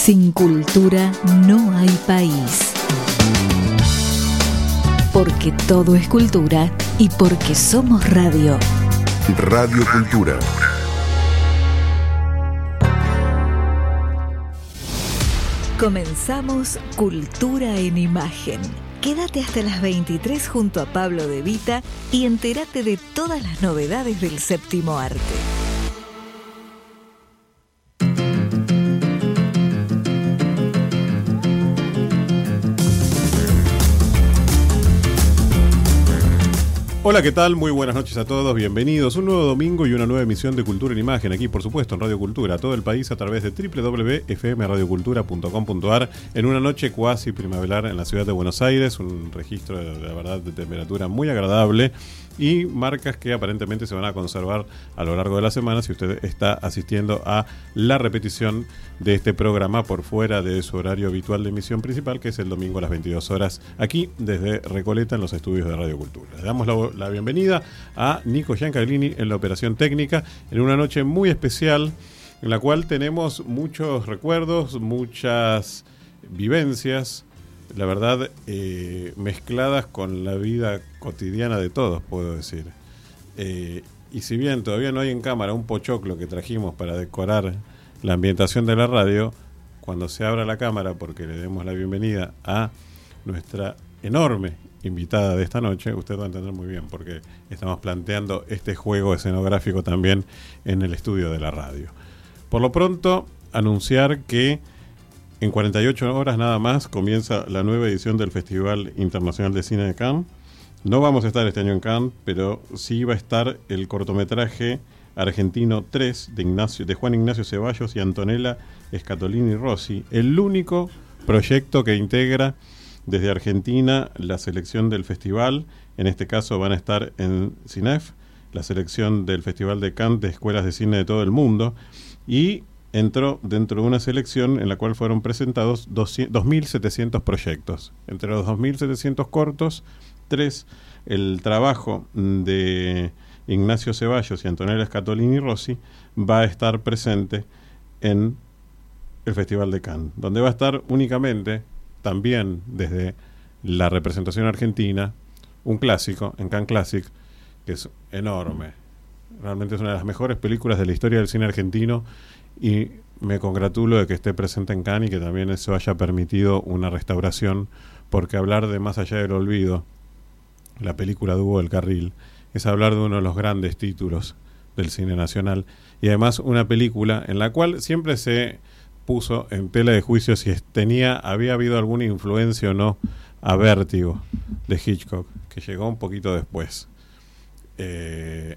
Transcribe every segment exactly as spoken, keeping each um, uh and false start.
Sin cultura no hay país. Porque todo es cultura y porque somos radio. Radio Cultura. Comenzamos Cultura en Imagen. Quédate hasta las veintitrés junto a Pablo De Vita y entérate de todas las novedades del séptimo arte. Hola, ¿qué tal? Muy buenas noches a todos, bienvenidos. Un nuevo domingo y una nueva emisión de Cultura en Imagen, aquí por supuesto en Radio Cultura, todo el país a través de doble u doble u doble u punto f m radio cultura punto com punto a r, en una noche cuasi primaveral en la ciudad de Buenos Aires, un registro de, la verdad, de temperatura muy agradable y marcas que aparentemente se van a conservar a lo largo de la semana si usted está asistiendo a la repetición de este programa por fuera de su horario habitual de emisión principal, que es el domingo a las veintidós horas, aquí desde Recoleta en los estudios de Radio Cultura. Le damos la, la bienvenida a Nico Giancarlini en la operación técnica, en una noche muy especial en la cual tenemos muchos recuerdos, muchas vivencias, la verdad, eh, mezcladas con la vida cotidiana de todos, puedo decir. Eh, y si bien todavía no hay en cámara un pochoclo que trajimos para decorar la ambientación de la radio, cuando se abra la cámara, porque le demos la bienvenida a nuestra enorme invitada de esta noche, usted va a entender muy bien, porque estamos planteando este juego escenográfico también en el estudio de la radio. Por lo pronto, anunciar que en cuarenta y ocho horas nada más comienza la nueva edición del Festival Internacional de Cine de Cannes. No vamos a estar este año en Cannes, pero sí va a estar el cortometraje argentino tres de, Ignacio, de Juan Ignacio Ceballos y Antonella Scatolini Rossi, el único proyecto que integra desde Argentina la selección del festival. En este caso van a estar en CINEF, la selección del Festival de Cannes de escuelas de cine de todo el mundo, y entró dentro de una selección en la cual fueron presentados dos mil setecientos proyectos. Entre los dos mil setecientos cortos, tres, el trabajo de Ignacio Ceballos y Antonella Scatolini Rossi va a estar presente en el Festival de Cannes, donde va a estar únicamente, también desde la representación argentina, un clásico, en Cannes Classic, que es enorme. Realmente es una de las mejores películas de la historia del cine argentino y me congratulo de que esté presente en Cannes y que también eso haya permitido una restauración, porque hablar de Más allá del olvido, la película de Hugo del Carril, es hablar de uno de los grandes títulos del cine nacional y además una película en la cual siempre se puso en tela de juicio si tenía, había habido alguna influencia o no a Vértigo de Hitchcock, que llegó un poquito después. Eh,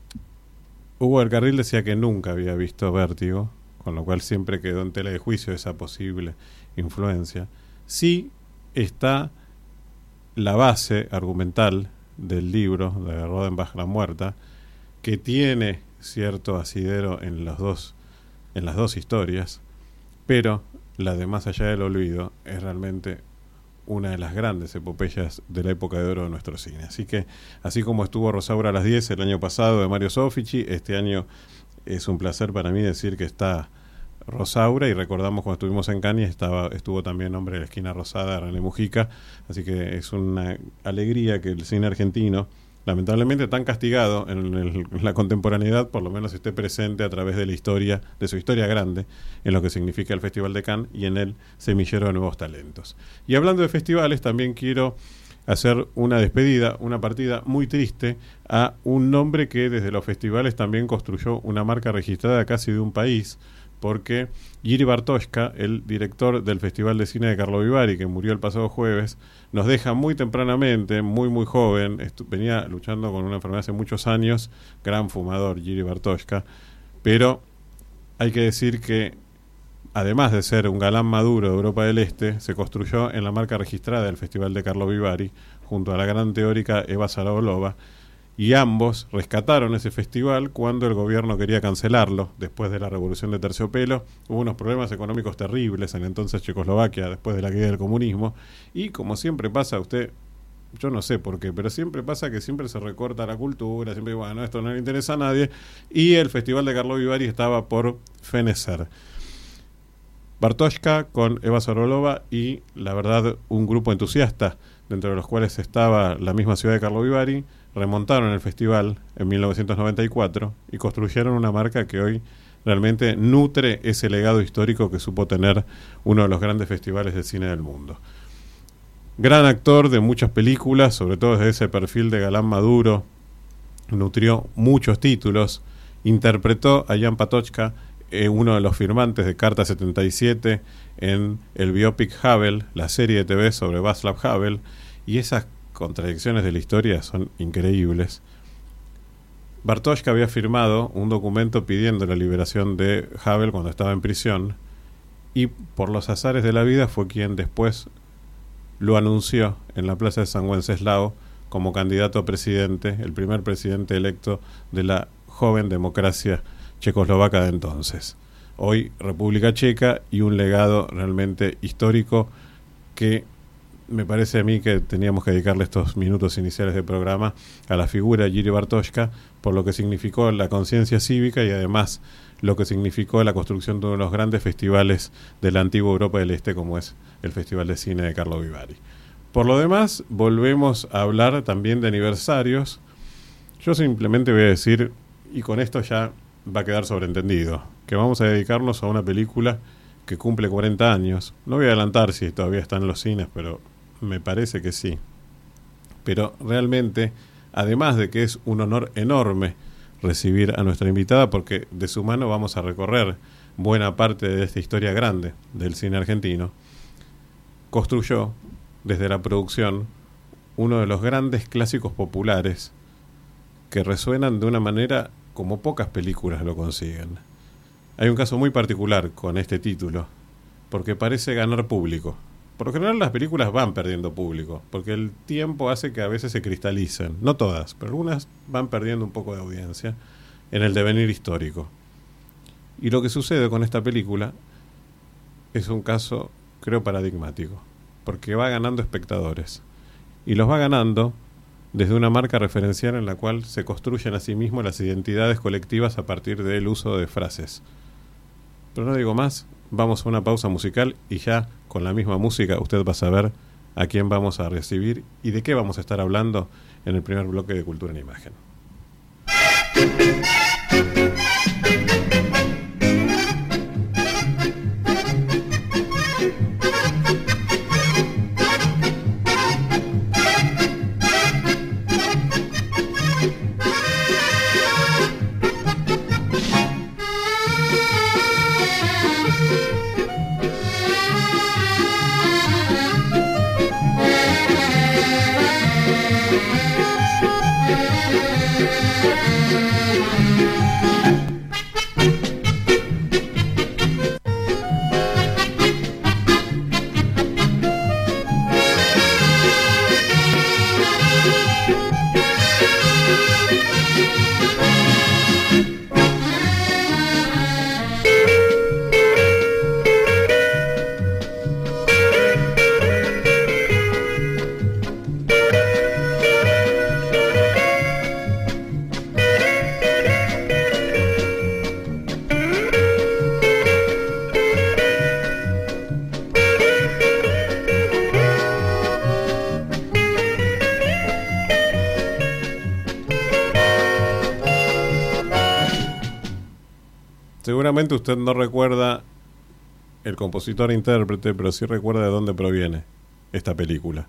Hugo del Carril decía que nunca había visto Vértigo, con lo cual siempre quedó en tela de juicio esa posible influencia. Sí está la base argumental del libro de Rodenbach, La Muerta, que tiene cierto asidero en los dos, en las dos historias, pero la de Más allá del olvido es realmente una de las grandes epopeyas de la época de oro de nuestro cine. Así que, así como estuvo Rosaura a las diez el año pasado de Mario Soffici, este año es un placer para mí decir que está Rosaura, y recordamos cuando estuvimos en Cannes estaba, estuvo también Hombre de la Esquina Rosada, René Mujica, así que es una alegría que el cine argentino, lamentablemente tan castigado en, el, en la contemporaneidad, por lo menos esté presente a través de la historia, de su historia grande, en lo que significa el Festival de Cannes y en el semillero de nuevos talentos. Y hablando de festivales, también quiero hacer una despedida, una partida muy triste a un nombre que desde los festivales también construyó una marca registrada casi de un país, porque Jiri Bartoshka, el director del Festival de Cine de Carlo Vivari, que murió el pasado jueves, nos deja muy tempranamente, muy muy joven. Estu- venía luchando con una enfermedad hace muchos años, gran fumador Jiri Bartoshka, pero hay que decir que además de ser un galán maduro de Europa del Este, se construyó en la marca registrada del Festival de Carlo Vivari junto a la gran teórica Eva Sarabolova, y ambos rescataron ese festival cuando el gobierno quería cancelarlo después de la revolución de Terciopelo. Hubo unos problemas económicos terribles en entonces Checoslovaquia después de la caída del comunismo, y como siempre pasa, usted, yo no sé por qué, pero siempre pasa que siempre se recorta la cultura, siempre, bueno, esto no le interesa a nadie, y el Festival de Carlo Vivari estaba por fenecer. Bartoshka con Eva Sorolova y, la verdad, un grupo entusiasta, dentro de los cuales estaba la misma ciudad de Carlo Vivari, remontaron el festival en mil novecientos noventa y cuatro y construyeron una marca que hoy realmente nutre ese legado histórico que supo tener uno de los grandes festivales de cine del mundo. Gran actor de muchas películas, sobre todo desde ese perfil de galán maduro, nutrió muchos títulos, interpretó a Jan Patočka, eh, uno de los firmantes de Carta setenta y siete, en el biopic Havel, la serie de T V sobre Václav Havel, y esas contradicciones de la historia son increíbles. Bartoshka había firmado un documento pidiendo la liberación de Havel cuando estaba en prisión, y por los azares de la vida fue quien después lo anunció en la plaza de San Wenceslao como candidato a presidente, el primer presidente electo de la joven democracia checoslovaca de entonces. Hoy República Checa, y un legado realmente histórico que me parece a mí que teníamos que dedicarle estos minutos iniciales del programa a la figura de Jiří Bartoška, por lo que significó la conciencia cívica y además lo que significó la construcción de uno de los grandes festivales de la antigua Europa del Este, como es el Festival de Cine de Carlo Vivari. Por lo demás, volvemos a hablar también de aniversarios. Yo simplemente voy a decir, y con esto ya va a quedar sobreentendido, que vamos a dedicarnos a una película que cumple cuarenta años. No voy a adelantar si todavía está en los cines, pero me parece que sí. Pero realmente, además de que es un honor enorme recibir a nuestra invitada, porque de su mano vamos a recorrer buena parte de esta historia grande del cine argentino, construyó desde la producción uno de los grandes clásicos populares que resuenan de una manera como pocas películas lo consiguen. Hay un caso muy particular con este título, porque parece ganar público. Por lo general las películas van perdiendo público, porque el tiempo hace que a veces se cristalicen, no todas, pero algunas van perdiendo un poco de audiencia en el devenir histórico. Y lo que sucede con esta película es un caso, creo, paradigmático, porque va ganando espectadores, y los va ganando desde una marca referencial en la cual se construyen a sí mismos las identidades colectivas a partir del uso de frases. Pero no digo más, vamos a una pausa musical y ya con la misma música usted va a saber a quién vamos a recibir y de qué vamos a estar hablando en el primer bloque de Cultura en Imagen. Seguramente usted no recuerda el compositor e intérprete, pero sí recuerda de dónde proviene esta película.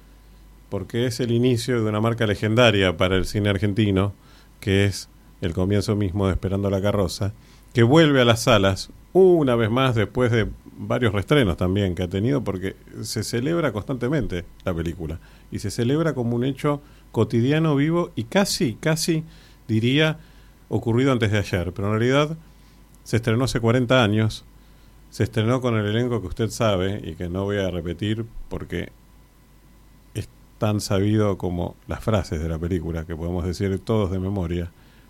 Porque es el inicio de una marca legendaria para el cine argentino, que es el comienzo mismo de Esperando la carroza, que vuelve a las salas una vez más después de varios reestrenos también que ha tenido, porque se celebra constantemente la película y se celebra como un hecho cotidiano, vivo y casi, casi diría ocurrido antes de ayer, pero en realidad se estrenó hace cuarenta años, se estrenó con el elenco que usted sabe y que no voy a repetir porque es tan sabido como las frases de la película que podemos decir todos de memoria.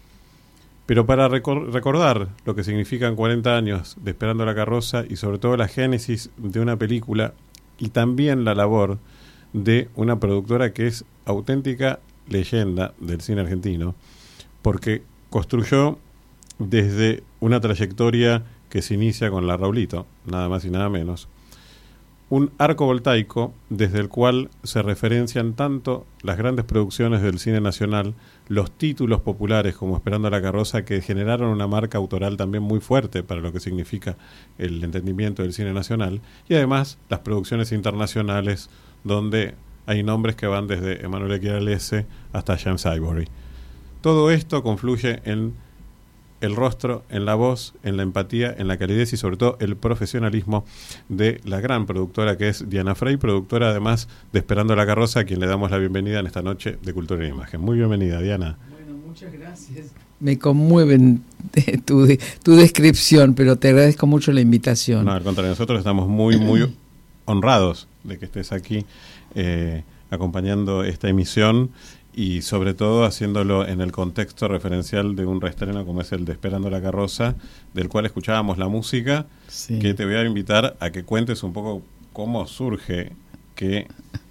Pero para recor- recordar lo que significan cuarenta años de Esperando la carroza y sobre todo la génesis de una película y también la labor de una productora que es auténtica leyenda del cine argentino, porque construyó desde una trayectoria que se inicia con la Raulito, nada más y nada menos. Un arco voltaico desde el cual se referencian tanto las grandes producciones del cine nacional, los títulos populares como Esperando la carroza, que generaron una marca autoral también muy fuerte para lo que significa el entendimiento del cine nacional, y además las producciones internacionales donde hay nombres que van desde Emanuele Chiaralese hasta James Ivory. Todo esto confluye en el rostro, en la voz, en la empatía, en la calidez y sobre todo el profesionalismo de la gran productora que es Diana Frey, productora además de Esperando la carroza, a quien le damos la bienvenida en esta noche de Cultura y Imagen. Muy bienvenida, Diana. Bueno, muchas gracias. Me conmueven tu, tu descripción, pero te agradezco mucho la invitación. No, al contrario, nosotros estamos muy, muy honrados de que estés aquí eh, acompañando esta emisión, y sobre todo haciéndolo en el contexto referencial de un reestreno como es el de Esperando la carroza, del cual escuchábamos la música, sí. Que te voy a invitar a que cuentes un poco cómo surge que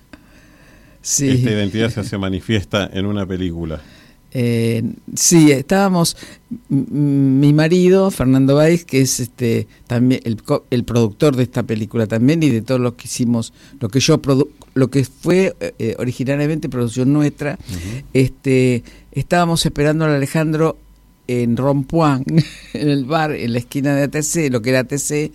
sí. esta identidad se hace manifiesta en una película. Eh, sí, estábamos, m- mi marido, Fernando Báez, que es este también el, el productor de esta película también y de todo lo que hicimos, lo que yo produ- lo que fue eh, originariamente producción nuestra, uh-huh. este estábamos esperando a Alejandro en Rompuán, en el bar, en la esquina de A T C, lo que era A T C,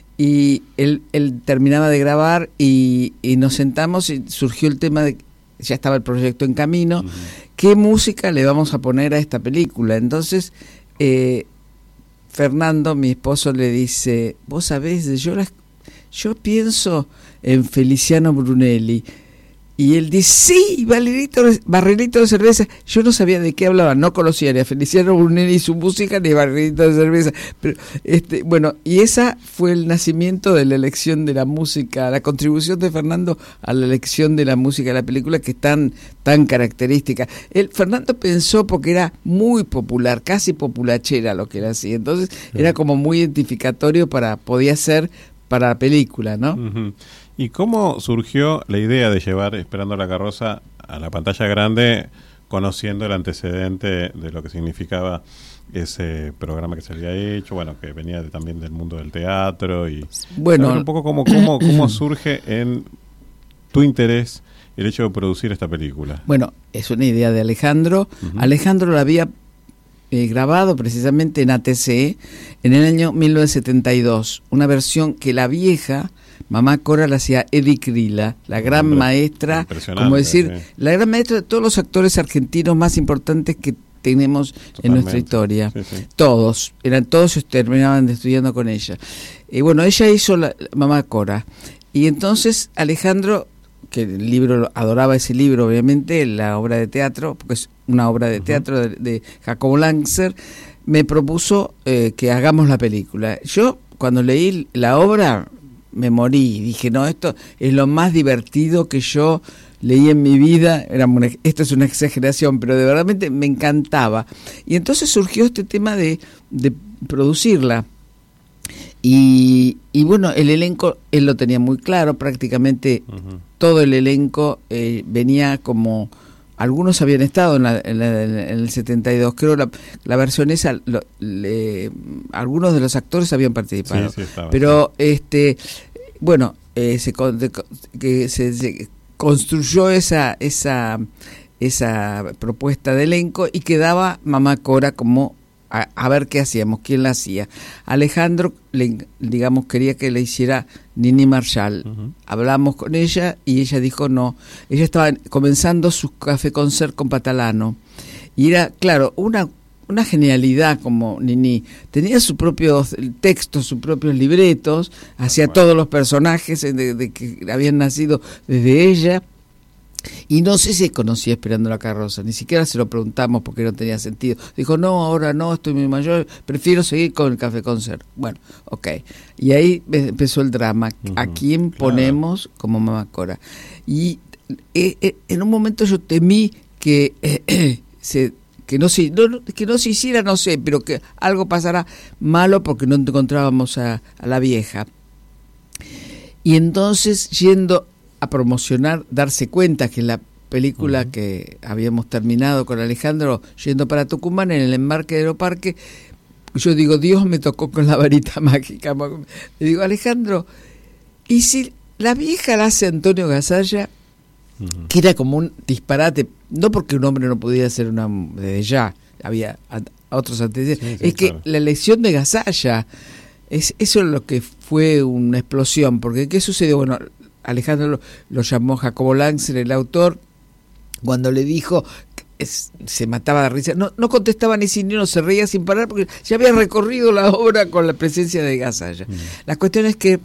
y él, él terminaba de grabar y, y nos sentamos y surgió el tema de, ya estaba el proyecto en camino, uh-huh. ¿Qué música le vamos a poner a esta película? Entonces, eh, Fernando, mi esposo, le dice, vos sabés, yo, la, yo pienso en Feliciano Brunelli. Y él dice, sí, barrilito, barrilito de cerveza. Yo no sabía de qué hablaba, no conocía ni a Feliciano Brunelli y su música, ni barrilito de cerveza. Pero, este, bueno, y esa fue el nacimiento de la elección de la música, la contribución de Fernando a la elección de la música de la película, que es tan, tan característica. Él, Fernando pensó, porque era muy popular, casi populachera lo que era así, entonces uh-huh. era como muy identificatorio para, podía ser para la película, ¿no? Uh-huh. ¿Y cómo surgió la idea de llevar Esperando la carroza a la pantalla grande, conociendo el antecedente de lo que significaba ese programa que se había hecho, bueno, que venía de, también del mundo del teatro? Y bueno, un poco cómo, cómo, cómo surge en tu interés el hecho de producir esta película. Bueno, es una idea de Alejandro. Uh-huh. Alejandro la había eh, grabado precisamente en A T C en el año mil novecientos setenta y dos, una versión que la vieja Mamá Cora la hacía Eddie Krila, la gran Hombre, maestra, como decir, sí. la gran maestra de todos los actores argentinos más importantes que tenemos Totalmente. En nuestra historia. Sí, sí. Todos, eran todos terminaban estudiando con ella. Y bueno, ella hizo la, la Mamá Cora. Y entonces Alejandro, que el libro, adoraba ese libro, obviamente, la obra de teatro, porque es una obra de teatro uh-huh. de, de Jacobo Lanzer, me propuso eh, que hagamos la película. Yo, cuando leí la obra, me morí, dije, no, esto es lo más divertido que yo leí en mi vida. Era una, esto es una exageración, pero de verdad me encantaba. Y entonces surgió este tema de, de producirla. Y, y bueno, el elenco, él lo tenía muy claro, prácticamente uh-huh. todo el elenco eh, venía como... Algunos habían estado en, la, en, la, en el setenta y dos, creo la, la versión esa, lo, le, algunos de los actores habían participado, sí, sí, estaba, pero sí. este, bueno, eh, se, de, que se, se construyó esa, esa, esa propuesta de elenco y quedaba Mamá Cora como a, a ver qué hacíamos, quién la hacía. Alejandro, le, digamos, quería que le hiciera Nini Marshall. Uh-huh. Hablamos con ella y ella dijo no. Ella estaba comenzando su café concert con Patalano. Y era, claro, una, una genialidad como Nini. Tenía su propio texto, sus propios libretos, hacía bueno. todos los personajes de, de que habían nacido desde ella. Y no sé si conocía Esperando la carroza, ni siquiera se lo preguntamos porque no tenía sentido. Dijo, no, ahora no, estoy muy mayor, prefiero seguir con el café concert. Bueno, ok. Y ahí empezó el drama. Uh-huh, ¿A quién claro. ponemos como Mamá Cora? Y eh, eh, en un momento yo temí que eh, eh, se... que no se no, que no se hiciera, no sé, pero que algo pasara malo porque no encontrábamos a, a la vieja. Y entonces, yendo a promocionar, darse cuenta que la película uh-huh. que habíamos terminado con Alejandro, yendo para Tucumán, en el embarque de Aeroparque, yo digo, Dios me tocó con la varita mágica. Le digo, Alejandro, ¿y si la vieja la hace Antonio Gasalla? Uh-huh. Que era como un disparate, no porque un hombre no podía ser una, desde ya, había a, a otros antecedentes, sí, sí, es claro. Que la elección de Gasalla, es, eso es lo que fue una explosión, porque ¿qué sucedió? Bueno, Alejandro lo, lo llamó Jacobo Lancer, el autor, cuando le dijo, es, se mataba de risa, no, no contestaba ni sin ni no, se reía sin parar, porque ya había recorrido la obra con la presencia de Gasalla. Uh-huh. La cuestión es que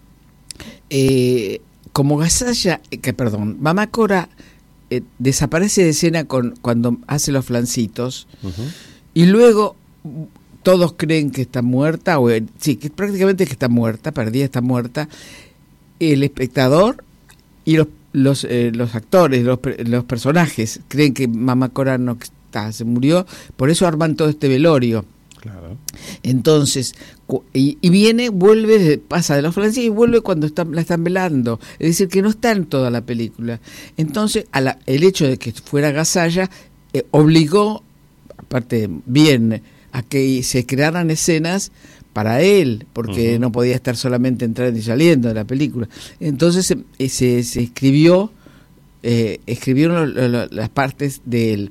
eh, como Gasalla, que perdón, Mamá Cora eh, desaparece de escena con, cuando hace los flancitos, uh-huh. Y luego todos creen que está muerta, o sí, que prácticamente que está muerta, perdida, está muerta, el espectador y los los, eh, los actores, los, los personajes creen que Mamá Cora no está, se murió, por eso arman todo este velorio. Claro. Entonces, y, y viene, vuelve, pasa de los franceses y vuelve cuando está, la están velando. Es decir, que no está en toda la película. Entonces, a la, el hecho de que fuera Gasalla eh, obligó, aparte bien, a que se crearan escenas para él, porque uh-huh. no podía estar solamente entrando y saliendo de la película. Entonces se, se, se escribió, eh, escribieron lo, lo, las partes de él.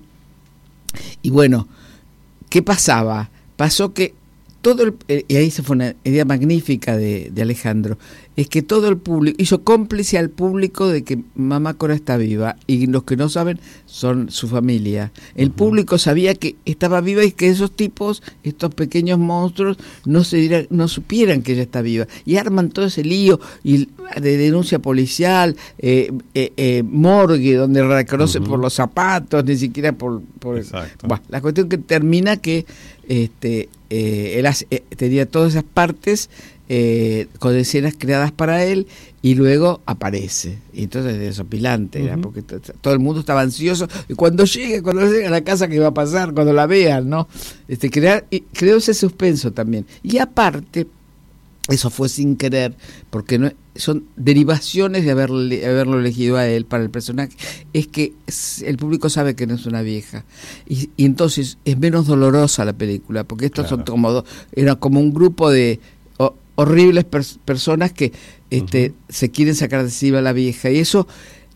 Y bueno, ¿qué pasaba? Pasó que todo el, eh, y ahí se fue una idea magnífica de, de Alejandro, es que todo el público, hizo cómplice al público de que Mamá Cora está viva, y los que no saben son su familia. El uh-huh. público sabía que estaba viva y que esos tipos, estos pequeños monstruos, no se diera, no supieran que ella está viva, y arman todo ese lío y de denuncia policial, eh, eh, eh, morgue, donde reconocen uh-huh. por los zapatos, ni siquiera por... por Exacto. Bueno, la cuestión que termina que este eh, él hace, eh, tenía todas esas partes eh, con escenas creadas para él, y luego aparece, y entonces es desopilante, uh-huh. porque t- t- todo el mundo estaba ansioso, y cuando llegue, cuando llegue a la casa, ¿qué va a pasar? Cuando la vean, ¿no? Este, crear, y creó ese suspenso también, y aparte, eso fue sin querer, porque no son derivaciones de haberle, haberlo elegido a él para el personaje, es que el público sabe que no es una vieja, y, y entonces es menos dolorosa la película, porque estos claro. son como, era como un grupo de o, horribles pers- personas que este, uh-huh. se quieren sacar de encima a la vieja, y eso,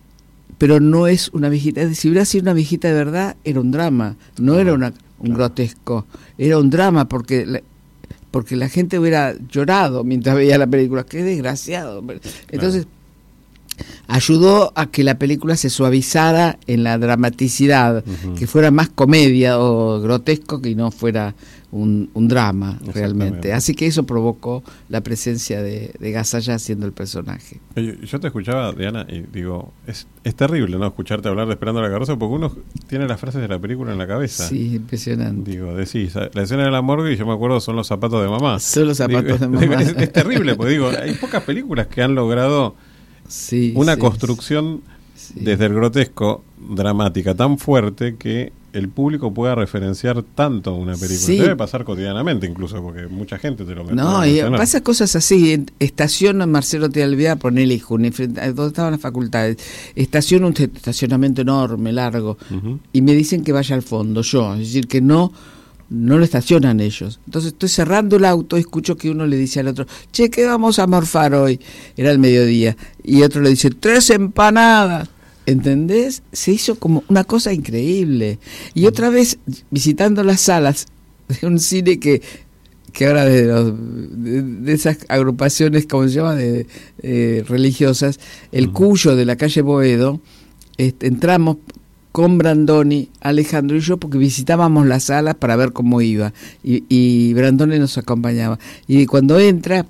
pero no es una viejita, si hubiera sido una viejita de verdad, era un drama, no uh-huh. era una, un claro. grotesco, era un drama, porque... La, porque la gente hubiera llorado mientras veía la película. ¡Qué desgraciado! Entonces, claro. ayudó a que la película se suavizara en la dramaticidad, uh-huh. que fuera más comedia o grotesco, que no fuera un, un drama realmente. Así que eso provocó la presencia de, de Gasalla haciendo el personaje. Yo, yo te escuchaba, Diana, y digo, es, es terrible, ¿no? Escucharte hablar de Esperando la Carroza, porque uno tiene las frases de la película en la cabeza. Sí, impresionante. Digo, decís, la escena de la morgue, y yo me acuerdo, son los zapatos de mamá. Son los zapatos digo, de mamá. Es, es terrible, porque digo, hay pocas películas que han logrado sí, una sí, construcción sí. desde el grotesco, dramática, tan fuerte que el público pueda referenciar tanto una película. Sí. Debe pasar cotidianamente incluso, porque mucha gente te lo menciona. No, y pasa cosas así. Estaciono en Marcelo T. Alvear, ponele Junín, donde estaban las facultades. Estaciono un estacionamiento enorme, largo, uh-huh. y me dicen que vaya al fondo, yo. Es decir, que no... no lo estacionan ellos. Entonces estoy cerrando el auto y escucho que uno le dice al otro, che, ¿qué vamos a morfar hoy? Era el mediodía. Y otro le dice, tres empanadas. ¿Entendés? Se hizo como una cosa increíble. Y otra vez, visitando las salas de un cine que, que ahora de, los, de, de esas agrupaciones, ¿cómo se llama?, de, eh, religiosas, el uh-huh. Cuyo de la calle Boedo, este, entramos con Brandoni, Alejandro y yo, porque visitábamos las salas para ver cómo iba, y, y Brandoni nos acompañaba, y cuando entra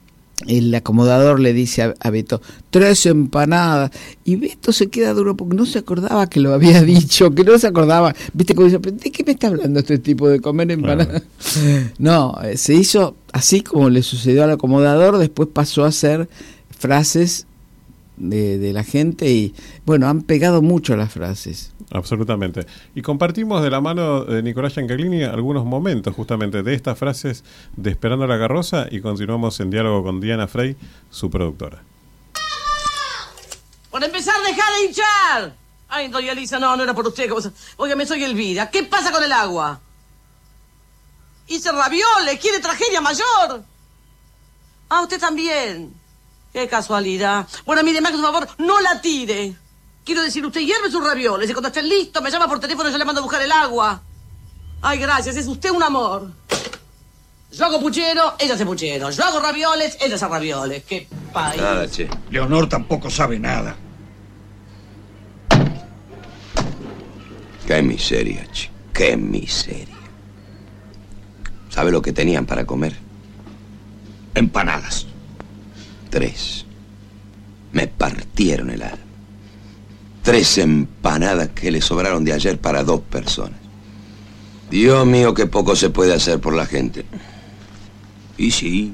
el acomodador le dice a, a Beto, tres empanadas, y Beto se queda duro porque no se acordaba que lo había dicho, que no se acordaba, viste, como dice, ¿de qué me está hablando este tipo de comer empanadas? Claro. No, se hizo así como le sucedió al acomodador, después pasó a hacer frases De, de la gente, y bueno, han pegado mucho las frases. Absolutamente. Y compartimos de la mano de Nicolás Giancarlini algunos momentos justamente de estas frases de Esperando la Carroza, y continuamos en diálogo con Diana Frey, su productora. Por empezar, dejá de hinchar. Ay, doña Elisa, no, no era por usted. Óigame, soy Elvira. ¿Qué pasa con el agua? Hice ravioles, quiere tragedia mayor. Ah, usted también. Qué casualidad. Bueno, mire, Max, por favor, no la tire. Quiero decir, usted hierve sus ravioles y cuando estén listos me llama por teléfono y yo le mando a buscar el agua. Ay, gracias, es usted un amor. Yo hago puchero, ella hace puchero. Yo hago ravioles, ella hace ravioles. Qué país. Nada, che. Leonor tampoco sabe nada. Qué miseria, che. Qué miseria. ¿Sabe lo que tenían para comer? Empanadas. Tres. Me partieron el alma. Tres empanadas que le sobraron de ayer para dos personas. Dios mío, qué poco se puede hacer por la gente. Y sí.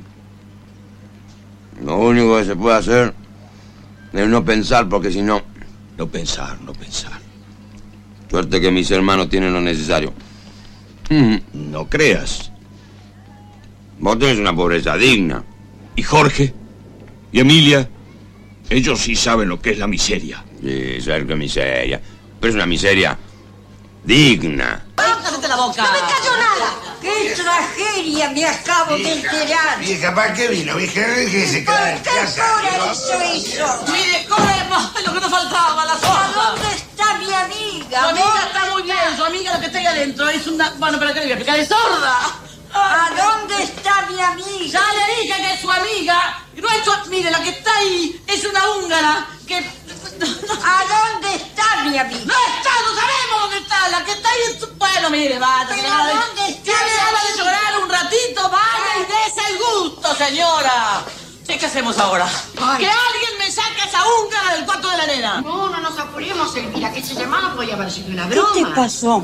Lo único que se puede hacer es no pensar, porque si no... No pensar, no pensar. Suerte que mis hermanos tienen lo necesario. Mm. No creas. Vos tenés una pobreza digna. ¿Y Jorge? ¿Y Emilia? Ellos sí saben lo que es la miseria. Sí, saber qué miseria. Pero es una miseria digna. ¡Cállate la boca! ¡No me cayó nada! ¡Qué tragedia me acabo de enterar! Vieja, ¿para qué vino? Vieja, déjese ¿Por quedar en qué casa. Cora hizo eso? Mire, comemos lo que nos faltaba, la ¿A sopa. dónde está mi amiga? Su amiga ¿Dónde está muy bien, su amiga lo que está ahí adentro es una... Bueno, pero ¿qué le voy a explicar? ¡Es sorda! ¿A dónde está mi amiga? Ya le dije que es su amiga. No es su... Mire, la que está ahí es una húngara que... ¿A dónde está mi amiga? No está, no sabemos dónde está. La que está ahí es... Bueno, mire, vaya. ¿Pero señora. dónde está? Tiene ganas de llorar un ratito, vaya y dése el gusto, señora. ¿Qué hacemos ahora? Ay. Que alguien me saque a esa húngara del cuarto de la nena. No, no nos apuremos, Elvira, que ese llamado podía haber sido una ¿Qué broma. te pasó?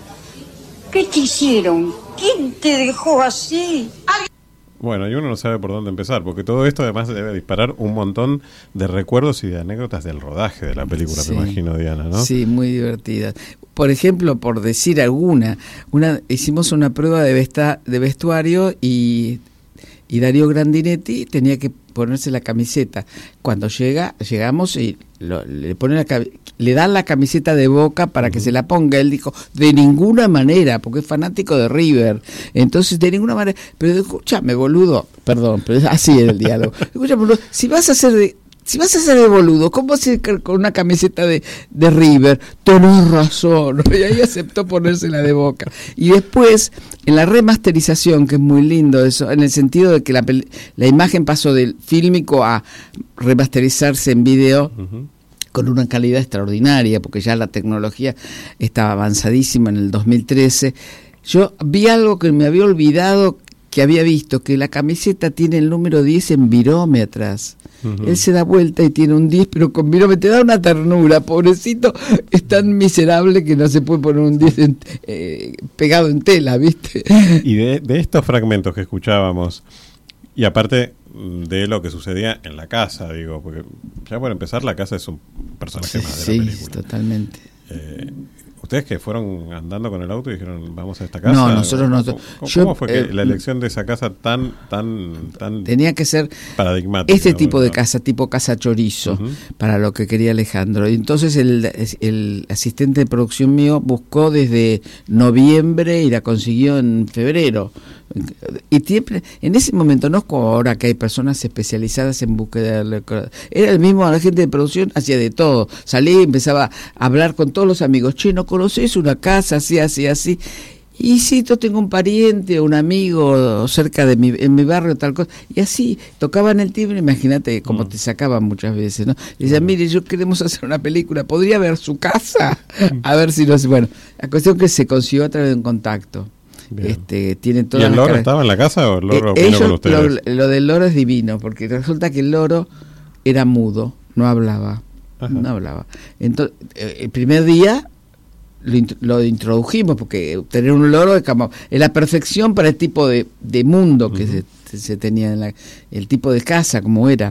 ¿Qué te hicieron? ¿Quién te dejó así? Bueno, y uno no sabe por dónde empezar, porque todo esto además debe disparar un montón de recuerdos y de anécdotas del rodaje de la película, Sí. me imagino, Diana, ¿no? Sí, muy divertidas. Por ejemplo, por decir alguna, una hicimos una prueba de, vesta, de vestuario y, y Darío Grandinetti tenía que ponerse la camiseta. Cuando llega, llegamos y lo, le ponen la camiseta. Le dan la camiseta de Boca para que se la ponga. Él dijo, de ninguna manera, porque es fanático de River. Entonces, de ninguna manera. Pero escúchame, boludo. Perdón, pero es así el diálogo. Escúchame, boludo, si vas a hacer de... Si vas a ser de boludo, ¿cómo hacer con una camiseta de, de River? Tenés razón. Y ahí aceptó ponérsela de Boca. Y después, en la remasterización, que es muy lindo eso, en el sentido de que la, la imagen pasó del fílmico a remasterizarse en video, uh-huh, con una calidad extraordinaria, porque ya la tecnología estaba avanzadísima en el dos mil trece. Yo vi algo que me había olvidado, que había visto, que la camiseta tiene el número diez en virome atrás. Uh-huh. Él se da vuelta y tiene un diez, pero con virome. Te da una ternura, pobrecito, es tan miserable que no se puede poner un diez en, eh, pegado en tela, ¿viste? Y de, de estos fragmentos que escuchábamos, y aparte de lo que sucedía en la casa, digo, porque ya por empezar la casa es un personaje sí, más de sí, la película. Totalmente. Eh, ¿Ustedes que fueron andando con el auto y dijeron, vamos a esta casa? No, nosotros no. ¿Cómo, cómo, yo, ¿cómo fue que eh, la elección de esa casa tan, tan, tan tenía que ser paradigmática? este tipo bueno, de casa, tipo casa chorizo, uh-huh, para lo que quería Alejandro. Y entonces el, el asistente de producción mío buscó desde noviembre y la consiguió en febrero. Y siempre, en ese momento, no es como ahora que hay personas especializadas en búsqueda de... Era el mismo, la gente de producción hacía de todo. Salía y empezaba a hablar con todos los amigos. Che, ¿no conocés una casa así, así, así? Y sí, yo tengo un pariente, un amigo cerca de mi, en mi barrio, tal cosa. Y así, tocaban el timbre, imagínate cómo mm. te sacaban muchas veces, ¿no? Y decían, mire, yo queremos hacer una película, ¿podría ver su casa? A ver si no sé. Bueno, la cuestión que se consiguió a través de un contacto. Este, tiene todas ¿Y el las loro caras. estaba en la casa o el loro eh, vino ellos, con ustedes? Lo, lo del loro es divino, porque resulta que el loro era mudo, no hablaba. Ajá. No hablaba. Entonces, eh, el primer día lo, lo introdujimos, porque tener un loro es como es la perfección para el tipo de, de mundo que uh-huh. se, se tenía, en la, el tipo de casa, como era.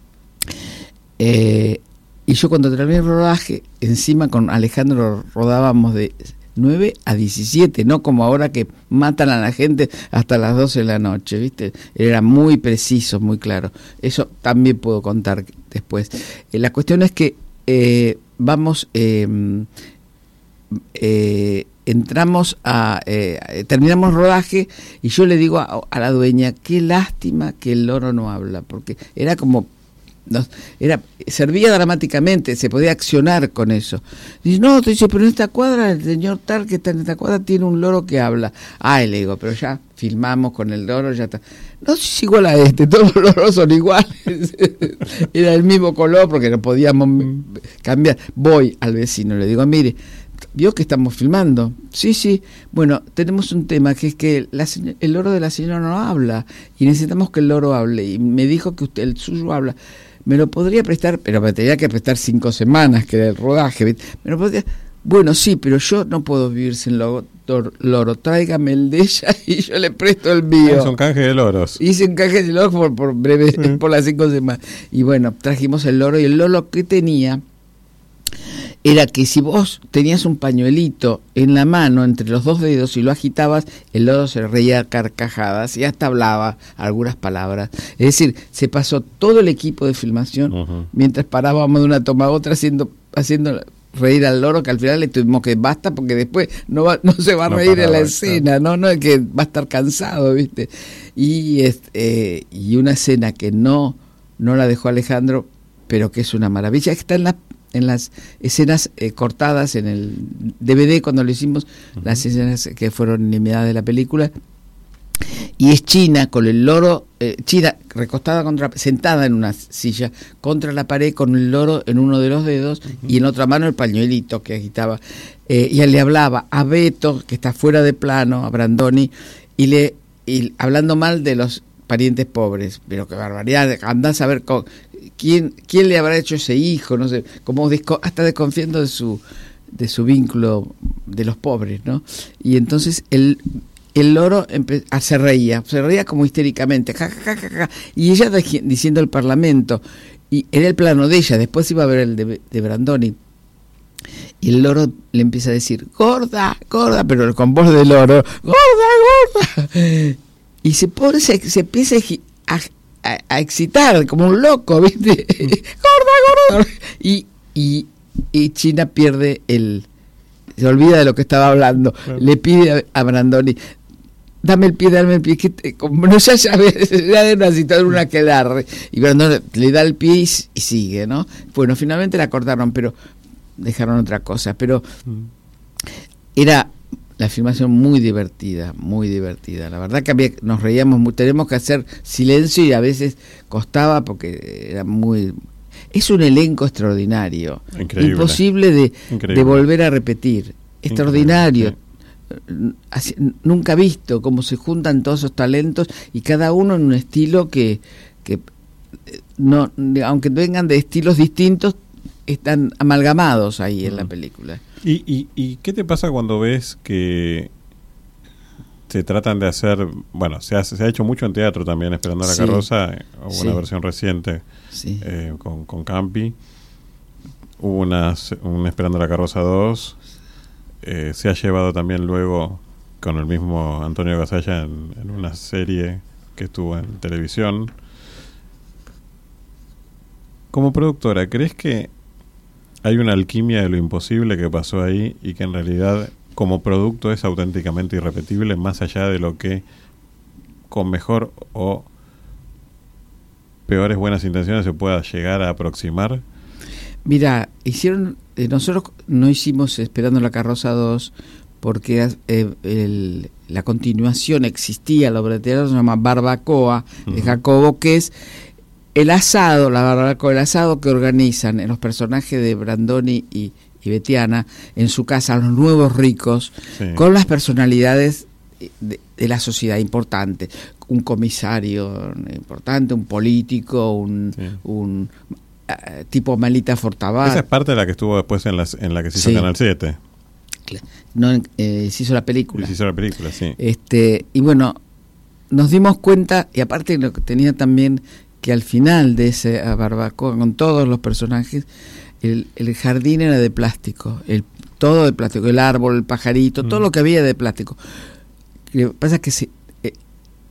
Eh, y yo cuando terminé el rodaje, encima con Alejandro rodábamos de nueve a diecisiete, no como ahora que matan a la gente hasta las doce de la noche, ¿viste? Era muy preciso, muy claro. Eso también puedo contar después. Eh, la cuestión es que eh, vamos... Eh, eh, entramos a, eh, terminamos rodaje y yo le digo a, a la dueña, qué lástima que el loro no habla, porque era como, no, era servía dramáticamente, se podía accionar con eso. Dice, no, te dice, pero en esta cuadra, el señor tal que está en esta cuadra tiene un loro que habla. Ay, le digo, pero ya filmamos con el loro, ya está. No, es igual a este, todos los loros son iguales. Era el mismo color porque no podíamos cambiar. Voy al vecino, le digo, mire, ¿vio que estamos filmando? Sí, sí. Bueno, tenemos un tema que es que la, el loro de la señora no habla y necesitamos que el loro hable. Y me dijo que usted, el suyo habla. Me lo podría prestar, pero me tenía que prestar cinco semanas, que era el rodaje. Me lo podría... Bueno, sí, pero yo no puedo vivir sin loro. Loro, tráigame el de ella y yo le presto el mío. Es un canje de loros. Hice un canje de loros por, por breve, sí. por las cinco semanas. Y bueno, trajimos el loro y el loro que tenía era que si vos tenías un pañuelito en la mano entre los dos dedos y lo agitabas, el loro se reía a carcajadas y hasta hablaba algunas palabras. Es decir, se pasó todo el equipo de filmación uh-huh. mientras parábamos de una toma a otra haciendo haciendo reír al loro, que al final le tuvimos que basta porque después no va, no se va a no reír en la escena, no, no es que va a estar cansado, ¿viste? Y este, eh, y una escena que no no la dejó Alejandro, pero que es una maravilla, está en la en las escenas eh, cortadas en el D V D cuando lo hicimos, uh-huh. las escenas que fueron eliminadas de la película, y es China con el loro, eh, China recostada contra, sentada en una silla contra la pared con el loro en uno de los dedos uh-huh. y en otra mano el pañuelito que agitaba, eh, y él le hablaba a Beto, que está fuera de plano, a Brandoni, y le y hablando mal de los parientes pobres, pero qué barbaridad, andás a ver con, quién quién le habrá hecho ese hijo, no sé, como desco, hasta desconfiando de su de su vínculo de los pobres, ¿no? Y entonces el el loro empe- ah, se reía, se reía como histéricamente, ja, ja, ja, ja, y ella de- diciendo el Parlamento, y era el plano de ella, después iba a ver el de, de Brandoni, y el loro le empieza a decir, gorda, gorda, pero con voz de loro, gorda, gorda, y se pone, se, se empieza a, a, a excitar como un loco, ¿viste? gorda, gorda, y, y, y China pierde el, se olvida de lo que estaba hablando, claro. Le pide a, a Brandoni, dame el pie, dame el pie, que te, como no ya sabes, ya de una situación una que darle, y Brandoni le da el pie y, y sigue, ¿no? Bueno, finalmente la cortaron, pero dejaron otra cosa, pero mm. era la filmación muy divertida, muy divertida, la verdad que había, nos reíamos muy, tenemos que hacer silencio y a veces costaba porque era muy, es un elenco extraordinario, increíble. Imposible de, increíble. de volver a repetir, extraordinario, sí. Así, nunca visto cómo se juntan todos esos talentos y cada uno en un estilo que, que no, aunque vengan de estilos distintos, están amalgamados ahí en la película. ¿Y, y, ¿Y qué te pasa cuando ves que se tratan de hacer, bueno, se ha, se ha hecho mucho en teatro también, Esperando a la sí. carroza, hubo sí. una versión reciente sí. eh, con, con Campi, hubo una, un Esperando a la carroza dos, eh, se ha llevado también luego con el mismo Antonio Gasalla en, en una serie que estuvo en televisión. Como productora, ¿crees que hay una alquimia de lo imposible que pasó ahí y que en realidad como producto es auténticamente irrepetible, más allá de lo que con mejor o peores buenas intenciones se pueda llegar a aproximar? Mira, hicieron eh, nosotros no hicimos Esperando la carroza dos porque eh, el, la continuación existía, la obra de teatro se llama Barbacoa, uh-huh. de Jacobo, que es el asado, la barbacoa, el asado que organizan en los personajes de Brandoni y, y Betiana en su casa, los nuevos ricos, sí. con las personalidades de, de la sociedad importante, un comisario importante, un político, un, sí. un uh, tipo Malita Fortabat. Esa es parte de la que estuvo después en, las, en la que se hizo sí. Canal siete. No, eh, se hizo la película. Se hizo la película, sí. Este, y bueno, nos dimos cuenta, y aparte lo que tenía también, que al final de ese barbacoa, con todos los personajes, el, el jardín era de plástico, el, todo de plástico, el árbol, el pajarito, mm. todo lo que había de plástico. Lo que pasa es que se, eh,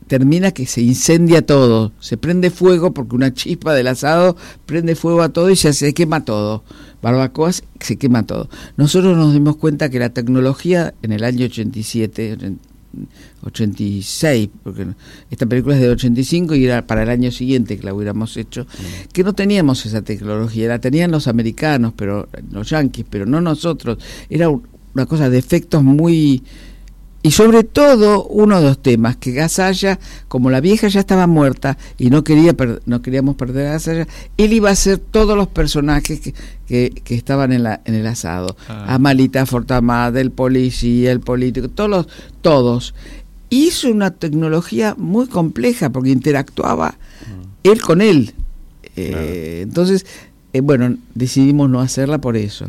termina que se incendia todo, se prende fuego porque una chispa del asado prende fuego a todo y ya se quema todo. Barbacoas, se quema todo. Nosotros nos dimos cuenta que la tecnología en el año ochenta y siete, ochenta y seis, porque esta película es de ochenta y cinco y era para el año siguiente que la hubiéramos hecho, que no teníamos esa tecnología, la tenían los americanos, pero los yanquis, pero no nosotros. Era una cosa de efectos muy... Y sobre todo, uno de los temas, que Gasalla, como la vieja ya estaba muerta y no quería per- no queríamos perder a Gasalla, él iba a hacer todos los personajes que, que, que estaban en, la, en el asado. Ah. Amalita Fortamada, el policía, el político, todos los, todos. Hizo una tecnología muy compleja porque interactuaba mm. él con él. Eh, claro. Entonces, eh, bueno, decidimos no hacerla por eso.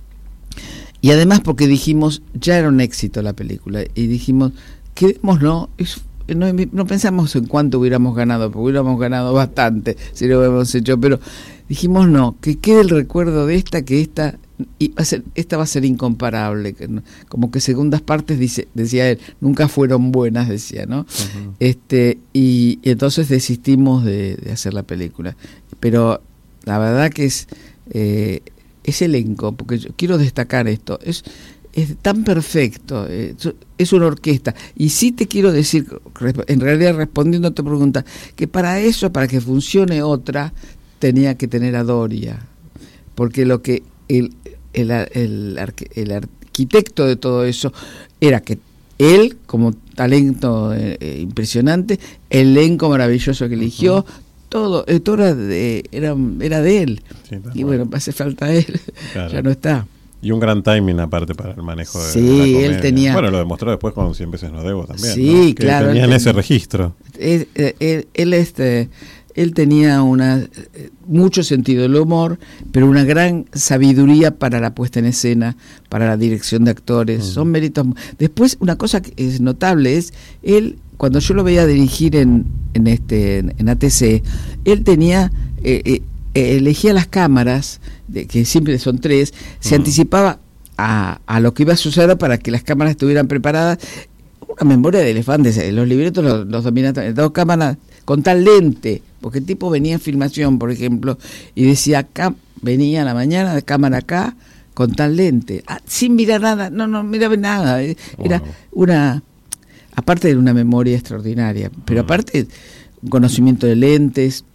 Y además porque dijimos, ya era un éxito la película, y dijimos, quedémoslo, no, no pensamos en cuánto hubiéramos ganado, porque hubiéramos ganado bastante si lo hubiéramos hecho, pero dijimos no, que quede el recuerdo de esta, que esta, y va a ser, esta va a ser incomparable, que no, como que segundas partes, dice, decía él, nunca fueron buenas, decía, ¿no? Uh-huh. este y, y entonces desistimos de, de hacer la película, pero la verdad que es... Eh, ese elenco, porque yo quiero destacar esto, es, es tan perfecto, es, es una orquesta, y sí te quiero decir, en realidad respondiendo a tu pregunta, que para eso, para que funcione otra, tenía que tener a Doria, porque lo que el, el, el, arque, el arquitecto de todo eso era que él, como talento eh, impresionante, el elenco maravilloso que eligió, uh-huh. todo, todo era de, era, era de él. Sí, y bueno, hace falta él, claro. ya no está. Y un gran timing aparte para el manejo de, sí, de la comedia. Él tenía... Bueno, lo demostró después con Cien veces no debo también, sí, ¿no? Que claro. tenían Él ese tenía, registro. Él, él, él, este, él tenía una mucho sentido del humor, pero una gran sabiduría para la puesta en escena, para la dirección de actores. Uh-huh. Son méritos. Después, una cosa que es notable es, él, cuando yo lo veía dirigir en, en, este, en A T C, él tenía... Eh, eh, elegía las cámaras, de, que siempre son tres, se uh-huh. anticipaba a, a lo que iba a suceder para que las cámaras estuvieran preparadas. Una memoria de elefantes, los libretos los, los dominan, dos cámaras con tal lente, porque el tipo venía en filmación, por ejemplo, y decía, acá, venía a la mañana, de cámara acá, con tal lente, ah, sin mirar nada, no, no miraba nada, era wow. una, aparte de una memoria extraordinaria, pero uh-huh. aparte un conocimiento de lentes,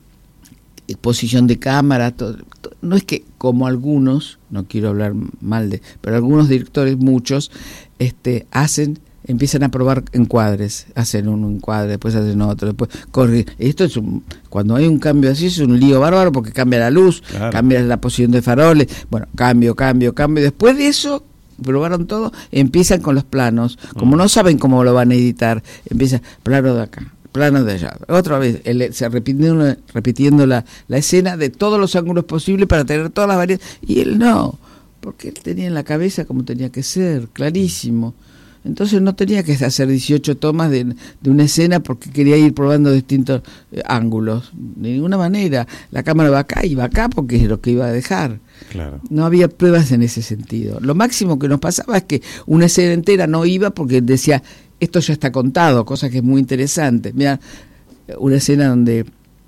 posición de cámara, todo, todo, no es que como algunos, no quiero hablar mal de, pero algunos directores, muchos, este, hacen, empiezan a probar encuadres, hacen un encuadre, después hacen otro, después corren. Esto es un, cuando hay un cambio así es un lío bárbaro porque cambia la luz, claro. cambia la posición de faroles, bueno, cambio, cambio, cambio, después de eso probaron todo, empiezan con los planos, como uh-huh. no saben cómo lo van a editar, empieza plano de acá, plano de allá, otra vez, el, se repitiendo, repitiendo la, la escena de todos los ángulos posibles para tener todas las variedades, y él no, porque él tenía en la cabeza como tenía que ser, clarísimo. Entonces no tenía que hacer dieciocho tomas de, de una escena porque quería ir probando distintos eh, ángulos. De ninguna manera. La cámara va acá y va acá porque es lo que iba a dejar. Claro. No había pruebas en ese sentido. Lo máximo que nos pasaba es que una escena entera no iba porque decía, esto ya está contado, cosa que es muy interesante. Mira, una escena donde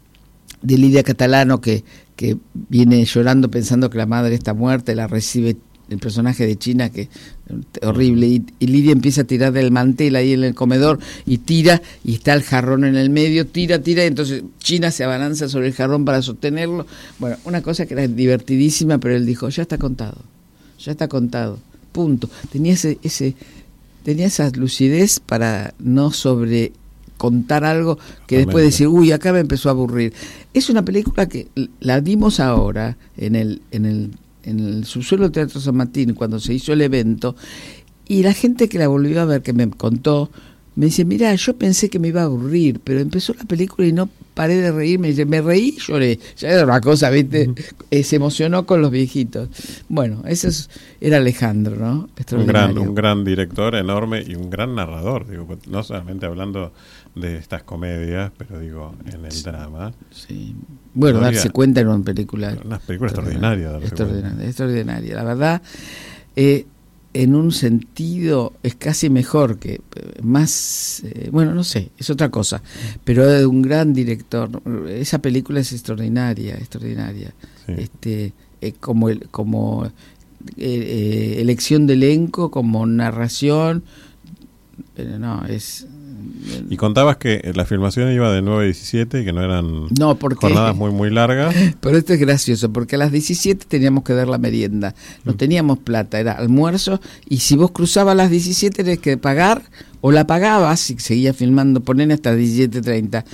de Lidia Catalano que, que viene llorando pensando que la madre está muerta y la recibe el personaje de China, que horrible, y, y Lidia empieza a tirar del mantel ahí en el comedor y tira, y está el jarrón en el medio, tira, tira, y entonces China se abalanza sobre el jarrón para sostenerlo. Bueno, una cosa que era divertidísima, pero él dijo, ya está contado, ya está contado, punto. Tenía ese, ese tenía esa lucidez para no sobre contar algo que después decir, uy, acá me empezó a aburrir. Es una película que la dimos ahora en el en el en el subsuelo del Teatro San Martín cuando se hizo el evento, y la gente que la volvió a ver, que me contó, me dice, mira, yo pensé que me iba a aburrir, pero empezó la película y no paré de reírme, dice, me reí y lloré, ya era una cosa, ¿viste? Uh-huh. eh, se emocionó con los viejitos. Bueno, ese es, era Alejandro, ¿no? Un gran, un gran director enorme y un gran narrador, digo, no solamente hablando de estas comedias, pero digo, en el drama. Sí. Bueno, Doria, darse cuenta en una película. Una película extraordinaria. Extraordinaria, extraordinaria. La verdad, eh, en un sentido es casi mejor, que más, eh, bueno, no sé, es otra cosa, pero es un gran director. Esa película es extraordinaria, extraordinaria. Sí. Este, eh, como el, como eh, eh, elección de elenco, como narración, pero no, es... Y contabas que la filmación iba de nueve a diecisiete y que no eran no, porque, jornadas muy muy largas. Pero esto es gracioso, porque a las diecisiete teníamos que dar la merienda. No teníamos plata, era almuerzo, y si vos cruzabas las diecisiete tenías que pagar, o la pagabas y seguías filmando, ponen hasta diecisiete treinta.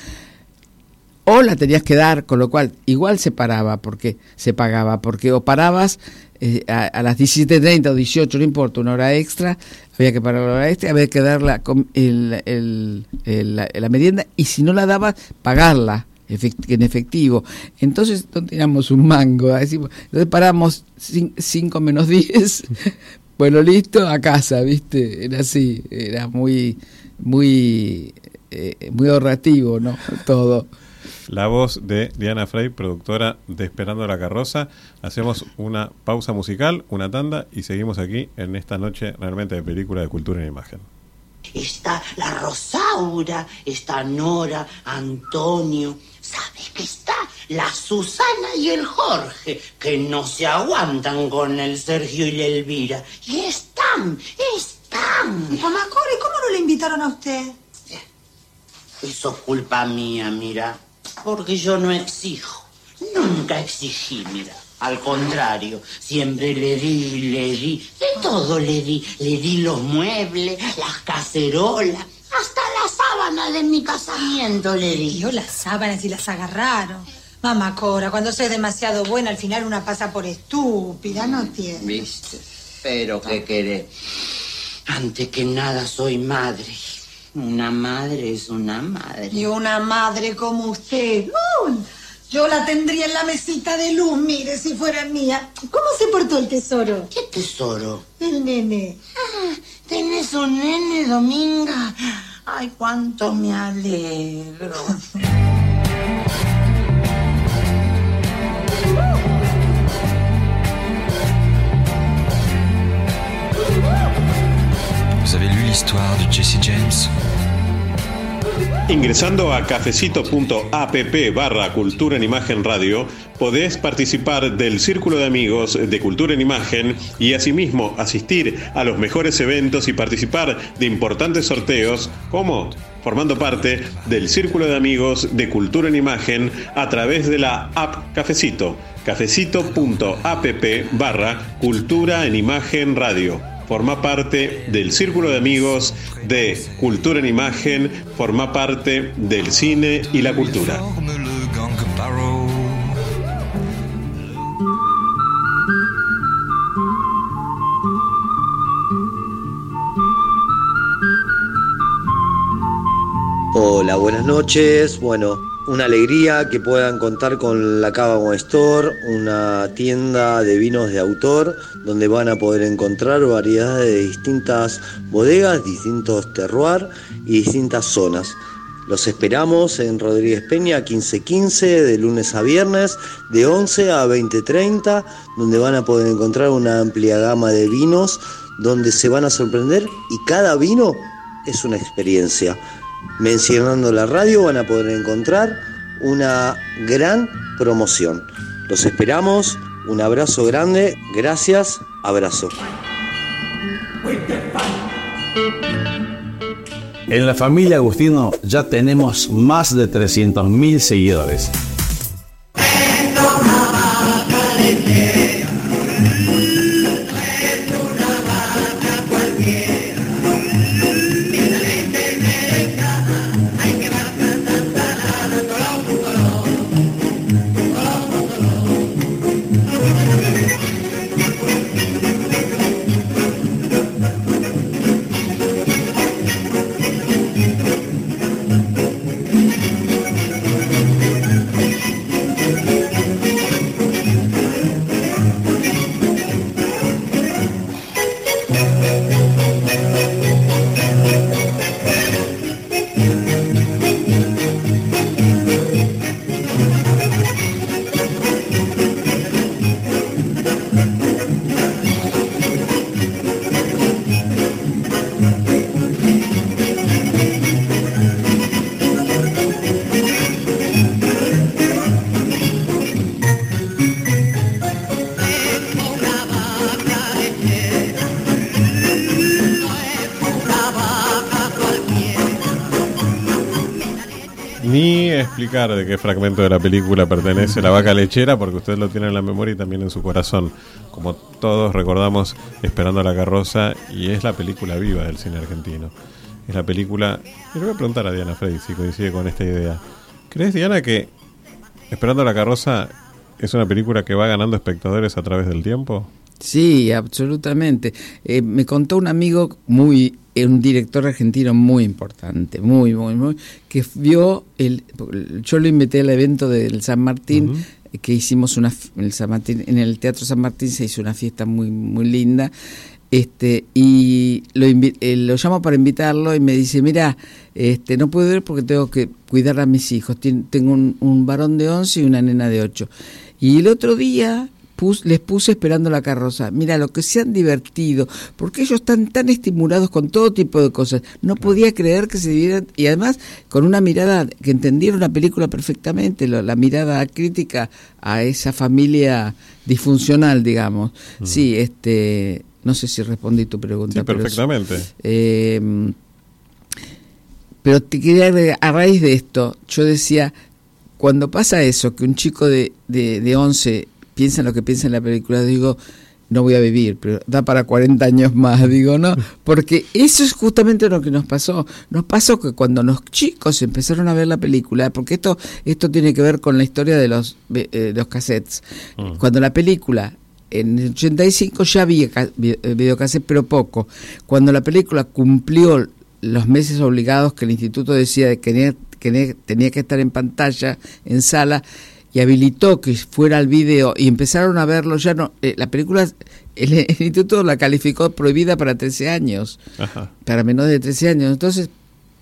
O la tenías que dar, con lo cual igual se paraba, porque se pagaba, porque o parabas eh, a, a las diecisiete treinta o dieciocho, no importa, una hora extra, había que parar la hora extra, había que dar la, el, el, el, la, la merienda, y si no la dabas, pagarla efect, en efectivo. Entonces no teníamos un mango, decimos, entonces paramos cinco menos diez, bueno, listo, a casa, ¿viste? Era así, era muy, muy, eh, muy ahorrativo, ¿no? Todo. La voz de Diana Frey, productora de Esperando la Carroza. Hacemos una pausa musical, una tanda, y seguimos aquí en esta noche realmente de película de cultura en imagen. Está la Rosaura, está Nora, Antonio. ¿Sabes que está la Susana y el Jorge? Que no se aguantan con el Sergio y la Elvira. Y están, están. Mamá Core, ¿cómo no le invitaron a usted? Eso es culpa mía, mira. Porque yo no exijo. Nunca exigí, mira. Al contrario, siempre le di, le di. De todo le di. Le di los muebles, las cacerolas, hasta la sábana de mi casamiento le di. Dios, las sábanas y las agarraron. Mamá Cora, cuando se es demasiado buena, al final una pasa por estúpida, no tiene. ¿Viste? Pero ¿qué querés? Antes que nada soy madre. Una madre es una madre. Y una madre como usted. Uh, yo la tendría en la mesita de luz, mire, si fuera mía. ¿Cómo se portó el tesoro? ¿Qué tesoro? El nene. Ah, ¿tenés un nene, Dominga? Ay, cuánto me alegro. ¿Vous avez lu l'histoire de Jesse James? Ingresando a cafecito punto app barra Cultura en Imagen Radio, podés participar del Círculo de Amigos de Cultura en Imagen y asimismo asistir a los mejores eventos y participar de importantes sorteos, como formando parte del Círculo de Amigos de Cultura en Imagen a través de la app Cafecito, cafecito punto app barra Cultura en Imagen Radio. Forma parte del Círculo de Amigos de Cultura en Imagen, forma parte del cine y la cultura. Hola, buenas noches. Bueno, una alegría que puedan contar con la Cava Wine Store, una tienda de vinos de autor donde van a poder encontrar variedades de distintas bodegas, distintos terroirs y distintas zonas. Los esperamos en Rodríguez Peña quince quince de lunes a viernes de once a veinte treinta, donde van a poder encontrar una amplia gama de vinos donde se van a sorprender y cada vino es una experiencia. Mencionando la radio van a poder encontrar una gran promoción. Los esperamos, un abrazo grande, gracias, abrazo. En la familia Agustino ya tenemos más de trescientos mil seguidores. ni explicar de qué fragmento de la película pertenece La vaca lechera, porque usted lo tiene en la memoria y también en su corazón. Como todos recordamos, Esperando la carroza, y es la película viva del cine argentino. Es la película... Y le voy a preguntar a Diana Frey si coincide con esta idea. ¿Crees, Diana, que Esperando la carroza es una película que va ganando espectadores a través del tiempo? Sí, absolutamente. Eh, me contó un amigo muy, un director argentino muy importante, muy, muy, muy, que vio el, yo lo invité al evento del San Martín, uh-huh. que hicimos una, el San Martín, en el Teatro San Martín se hizo una fiesta muy, muy linda, este, y lo, invi- eh, lo llamo para invitarlo y me dice, mira, este, no puedo ir porque tengo que cuidar a mis hijos, Tien, tengo un, un varón de once y una nena de ocho. Y el otro día Pus, les puse Esperando la carroza. Mira, lo que se han divertido, porque ellos están tan estimulados con todo tipo de cosas. No podía creer que se dieran, y además con una mirada, que entendieron la película perfectamente, lo, la mirada crítica a esa familia disfuncional, digamos. Mm. Sí, este, no sé si respondí tu pregunta. Sí, perfectamente. Pero, eh, pero te quería agregar, a raíz de esto, yo decía, cuando pasa eso, que un chico de, de, de once piensa en lo que piensa en la película, digo, no voy a vivir, pero da para cuarenta años más, digo, ¿no? Porque eso es justamente lo que nos pasó. Nos pasó que cuando los chicos empezaron a ver la película, porque esto esto tiene que ver con la historia de los, eh, los cassettes. Mm. Cuando la película, en el ochenta y cinco ya había videocassettes, pero poco. Cuando la película cumplió los meses obligados que el instituto decía que tenía, que tenía que estar en pantalla, en sala, y habilitó que fuera al video y empezaron a verlo, ya no, eh, la película, el, el instituto la calificó prohibida para trece años, ajá, para menores de trece años, entonces,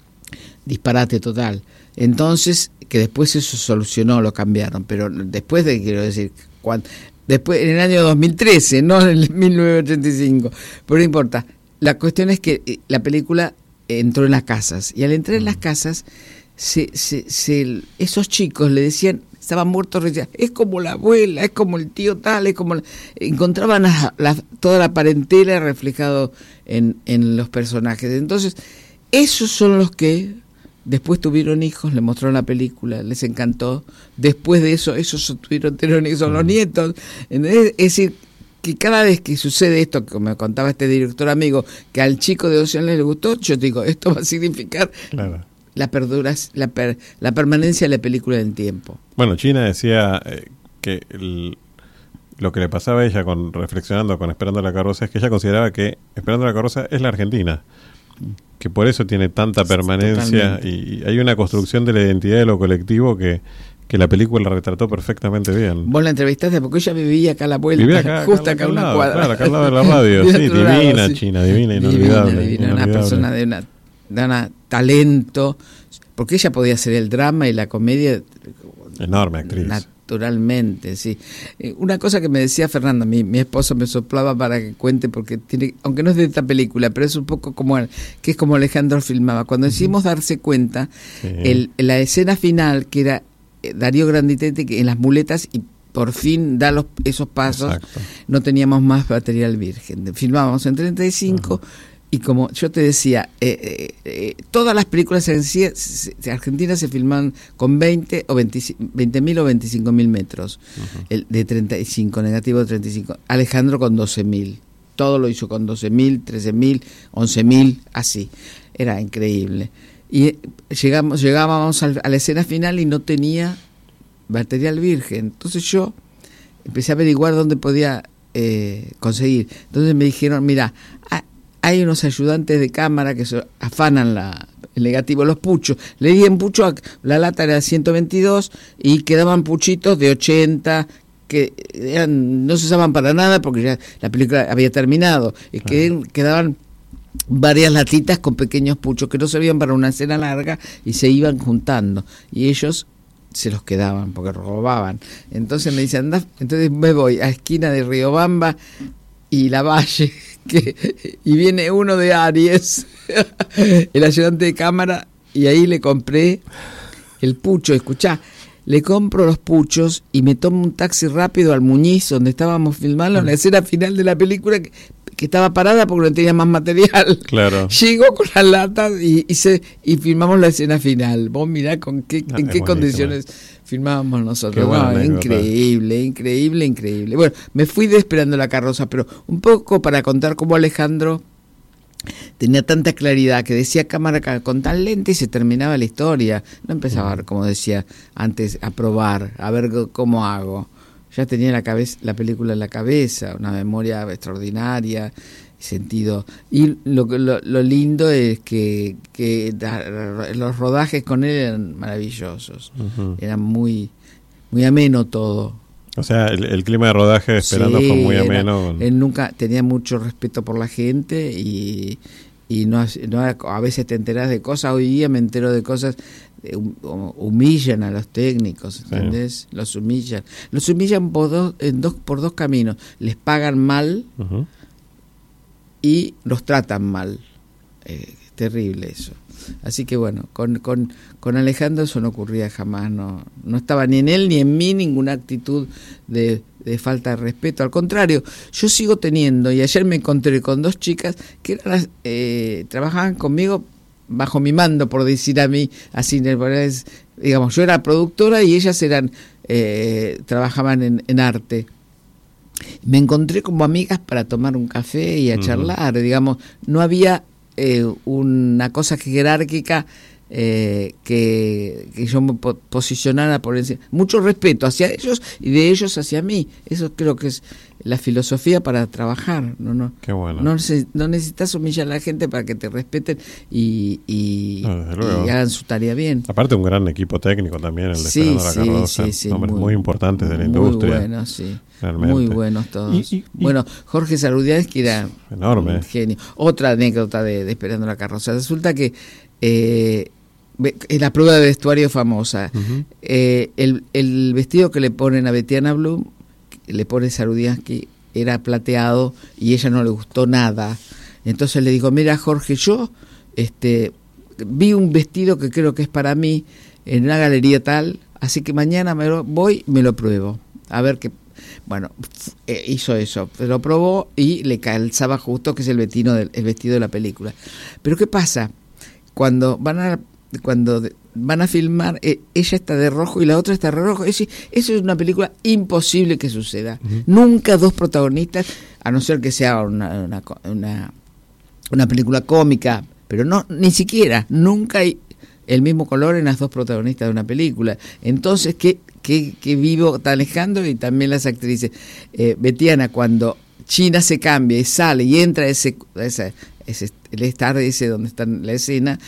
disparate total. Entonces, que después eso solucionó, lo cambiaron, pero después de, quiero decir, cuando, después, en el año dos mil trece, no en el mil novecientos ochenta y cinco, pero no importa, la cuestión es que la película entró en las casas, y al entrar en las casas, se, se, se, esos chicos le decían, estaban muertos, decían, es como la abuela, es como el tío tal, es como la... encontraban la, la, toda la parentela reflejado en, en los personajes. Entonces, esos son los que después tuvieron hijos, le mostraron la película, les encantó. Después de eso, esos tuvieron, tuvieron hijos, son los nietos. Es decir, que cada vez que sucede esto, como me contaba este director amigo, que al chico de doce años le gustó, yo digo, esto va a significar... Claro. La, perdura, la, per, la permanencia de la película en tiempo. Bueno, China decía eh, que el, lo que le pasaba a ella con reflexionando con Esperando la carroza es que ella consideraba que Esperando la carroza es la Argentina, que por eso tiene tanta permanencia, y, y hay una construcción de la identidad de lo colectivo que, que la película retrató perfectamente bien. Vos la entrevistaste porque ella vivía acá a la vuelta, vivía acá, justo acá, acá a una lado, cuadra. Claro, acá al lado de la radio, sí, divina, lado, sí. China, divina, inolvidable. Divina, divina, inolvidable. Una persona de una... de un talento, porque ella podía hacer el drama y la comedia. Enorme actriz. Naturalmente, sí. Eh, una cosa que me decía Fernanda, mi, mi esposo me soplaba para que cuente, porque tiene, aunque no es de esta película, pero es un poco como el, que es como Alejandro filmaba. Cuando decimos uh-huh. darse cuenta, sí. el, la escena final, que era Darío Granditete que en las muletas y por fin da los, esos pasos, exacto. No teníamos más material virgen. Filmábamos en treinta y cinco. Uh-huh. Y como yo te decía, eh, eh, eh, todas las películas en sí, se, argentinas se filman con veinte o veinte mil o veinticinco mil metros, uh-huh. el, de treinta y cinco, negativo de treinta y cinco. Alejandro con doce mil, todo lo hizo con doce mil, trece mil, once mil, así. Era increíble. Y eh, llegamos, llegábamos al, a la escena final y no tenía material virgen. Entonces yo empecé a averiguar dónde podía eh, conseguir. Entonces me dijeron, mira, ah, hay unos ayudantes de cámara que se afanan la, el negativo, los puchos. Le di en pucho, la lata era ciento veintidós y quedaban puchitos de ochenta, que eran, no se usaban para nada porque ya la película había terminado. Y que, quedaban varias latitas con pequeños puchos que no servían para una escena larga y se iban juntando. Y ellos se los quedaban porque robaban. Entonces me dicen, anda, entonces me voy a esquina de Riobamba y La Valle, que, y viene uno de Aries, el ayudante de cámara, y ahí le compré el pucho. Escuchá, le compro los puchos y me tomo un taxi rápido al Muñiz, donde estábamos filmando la escena final de la película, que, que estaba parada porque no tenía más material. Claro. Llegó con las latas y, y, se, y filmamos la escena final. Vos mirá con qué, ah, en qué condiciones filmábamos nosotros. No, increíble, increíble, increíble. Bueno, me fui de Esperando la carroza, pero un poco para contar cómo Alejandro tenía tanta claridad que decía cámara con tan lenta y se terminaba la historia. No empezaba, mm. como decía antes, a probar, a ver cómo hago. Ya tenía la cabeza, la película en la cabeza, una memoria extraordinaria, sentido. Y lo, lo, lo lindo es que, que los rodajes con él eran maravillosos. Uh-huh. Eran muy, muy ameno todo. O sea, el, el clima de rodaje de Esperando sí, fue muy ameno. Era, él nunca tenía mucho respeto por la gente y, y no, no a veces te enterás de cosas. Hoy día me entero de cosas. Humillan a los técnicos, ¿entendés? Sí. Los humillan. Los humillan por dos, en dos, por dos caminos. Les pagan mal uh-huh. y los tratan mal. Eh, terrible eso. Así que bueno, con, con, con Alejandro eso no ocurría jamás. No, no estaba ni en él ni en mí ninguna actitud de, de falta de respeto. Al contrario, yo sigo teniendo, y ayer me encontré con dos chicas que eran, eh, trabajaban conmigo bajo mi mando, por decir a mí, así, digamos, yo era productora y ellas eran, eh, trabajaban en, en arte. Me encontré como amigas para tomar un café y a uh-huh. charlar, digamos, no había eh, una cosa jerárquica eh, que, que yo me po- posicionara por encima. Mucho respeto hacia ellos y de ellos hacia mí. Eso creo que es la filosofía para trabajar. No, no, Qué bueno. no, no necesitas humillar a la gente para que te respeten y, y, no, y hagan su tarea bien. Aparte un gran equipo técnico también, el de sí, Esperando sí, la carroza, sí, sí, nombres muy, muy importantes de la muy industria. Muy buenos, sí. Realmente. Muy buenos todos. Y, y, y, bueno, Jorge Sarudiansky era enorme. Un genio. Otra anécdota de, de Esperando la carroza. Resulta que eh, es la prueba de vestuario famosa. Uh-huh. Eh, el, el vestido que le ponen a Betiana Blum, le pone Sarudiansky, era plateado y ella no le gustó nada. Entonces le digo, mira Jorge, yo este, vi un vestido que creo que es para mí en una galería tal, así que mañana me lo, voy y me lo pruebo. A ver qué. Bueno, eh, hizo eso, lo probó y le calzaba justo, que es el vestido, del, el vestido de la película. Pero ¿qué pasa? Cuando van a cuando van a filmar, eh, ella está de rojo y la otra está de rojo. Eso, eso es una película imposible que suceda. Uh-huh. Nunca dos protagonistas, a no ser que sea una, una, una, una película cómica, pero no, ni siquiera, nunca hay el mismo color en las dos protagonistas de una película. Entonces, ¿qué, qué, qué vivo está Alejandro y también las actrices? Eh, Betiana, cuando China se cambia y sale y entra ese, ese, ese el estar ese donde está la escena,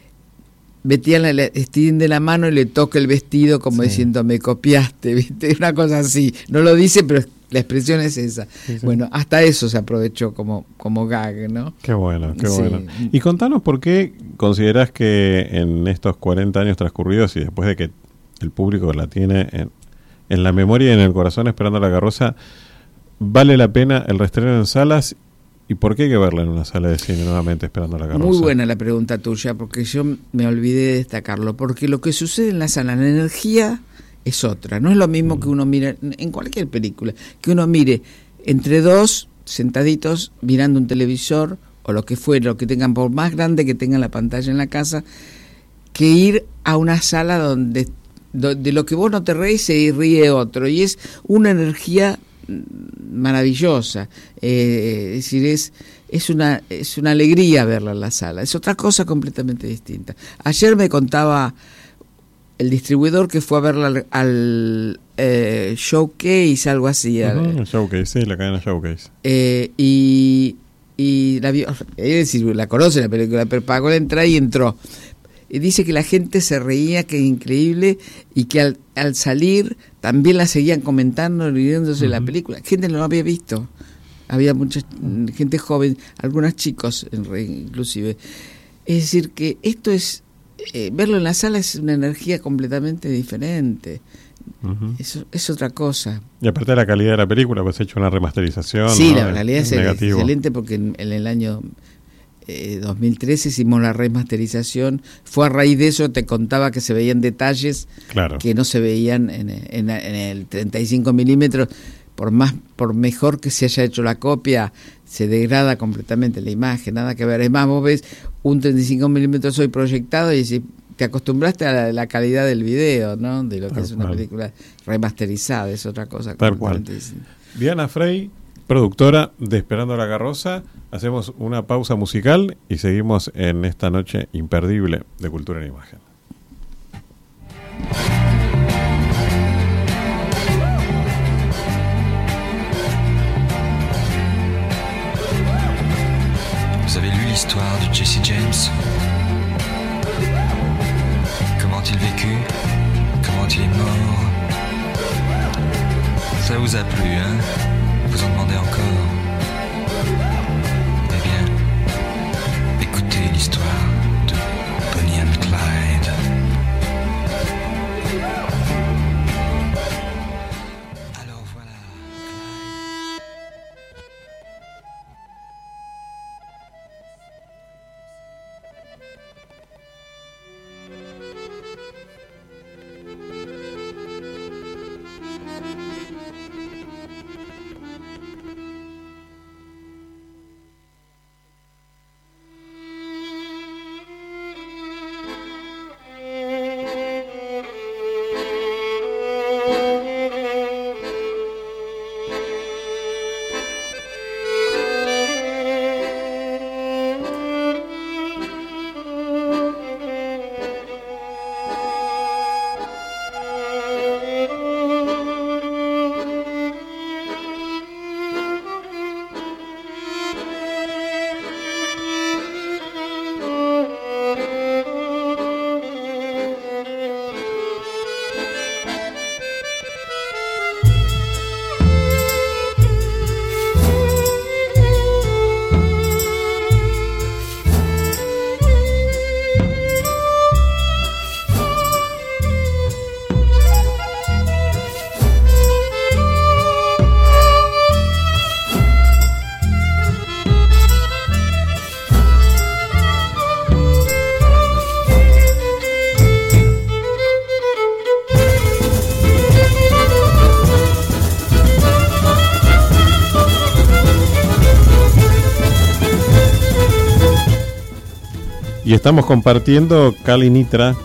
Betiana le extiende la mano y le toca el vestido como sí. diciendo, me copiaste, ¿viste? Una cosa así. No lo dice, pero la expresión es esa. Sí, sí. Bueno, hasta eso se aprovechó como, como gag, ¿no? Qué bueno, qué sí. bueno. Y contanos por qué considerás que en estos cuarenta años transcurridos y después de que el público la tiene en, en la memoria y en el corazón Esperando la carroza, vale la pena el reestreno en salas. ¿Y por qué hay que verla en una sala de cine nuevamente Esperando la carroza? Muy buena la pregunta tuya, porque yo me olvidé de destacarlo, porque lo que sucede en la sala, la energía es otra, no es lo mismo mm. que uno mira en cualquier película, que uno mire entre dos sentaditos mirando un televisor o lo que fuera, lo que tengan, por más grande que tengan la pantalla en la casa, que ir a una sala donde, donde lo que vos no te reís se ríe otro, y es una energía maravillosa, eh, es decir, es, es una es una alegría verla en la sala, es otra cosa completamente distinta. Ayer me contaba el distribuidor que fue a verla al, al eh, Showcase, algo así. Uh-huh, al, Showcase, sí, la cadena Showcase. Eh, y, y la vio, es decir, la conoce la película, pero pagó la entrada y entró. Y dice que la gente se reía, que es increíble, y que al, al salir también la seguían comentando, riéndose de uh-huh. la película. Gente no lo había visto. Había mucha gente joven, algunos chicos inclusive. Es decir, que esto es, eh, verlo en la sala es una energía completamente diferente. Uh-huh. Eso es otra cosa. Y aparte de la calidad de la película, pues he hecho una remasterización. Sí, ¿no? la realidad es, es excelente, porque en, en el año eh, dos mil trece hicimos la remasterización. Fue a raíz de eso, te contaba que se veían detalles claro. que no se veían en, en, en el treinta y cinco milímetros. por más por mejor que se haya hecho la copia, se degrada completamente la imagen, nada que ver. Es más, vos ves un treinta y cinco milímetros hoy proyectado y decís, te acostumbraste a la, la calidad del video, ¿no? De lo que Tal es una cual. película remasterizada, es otra cosa. Tal cual. Diana Frey, productora de Esperando la Carroza. Hacemos una pausa musical y seguimos en esta noche imperdible de Cultura en Imagen. Vous avez lu l'histoire de Jesse James? Comment il vécut? Comment il est mort? Ça vous a plu, hein? Vous en demandez encore? Eh bien, écoutez l'histoire de Bonnie and Clyde. Alors voilà. Y estamos compartiendo Cali Nitra,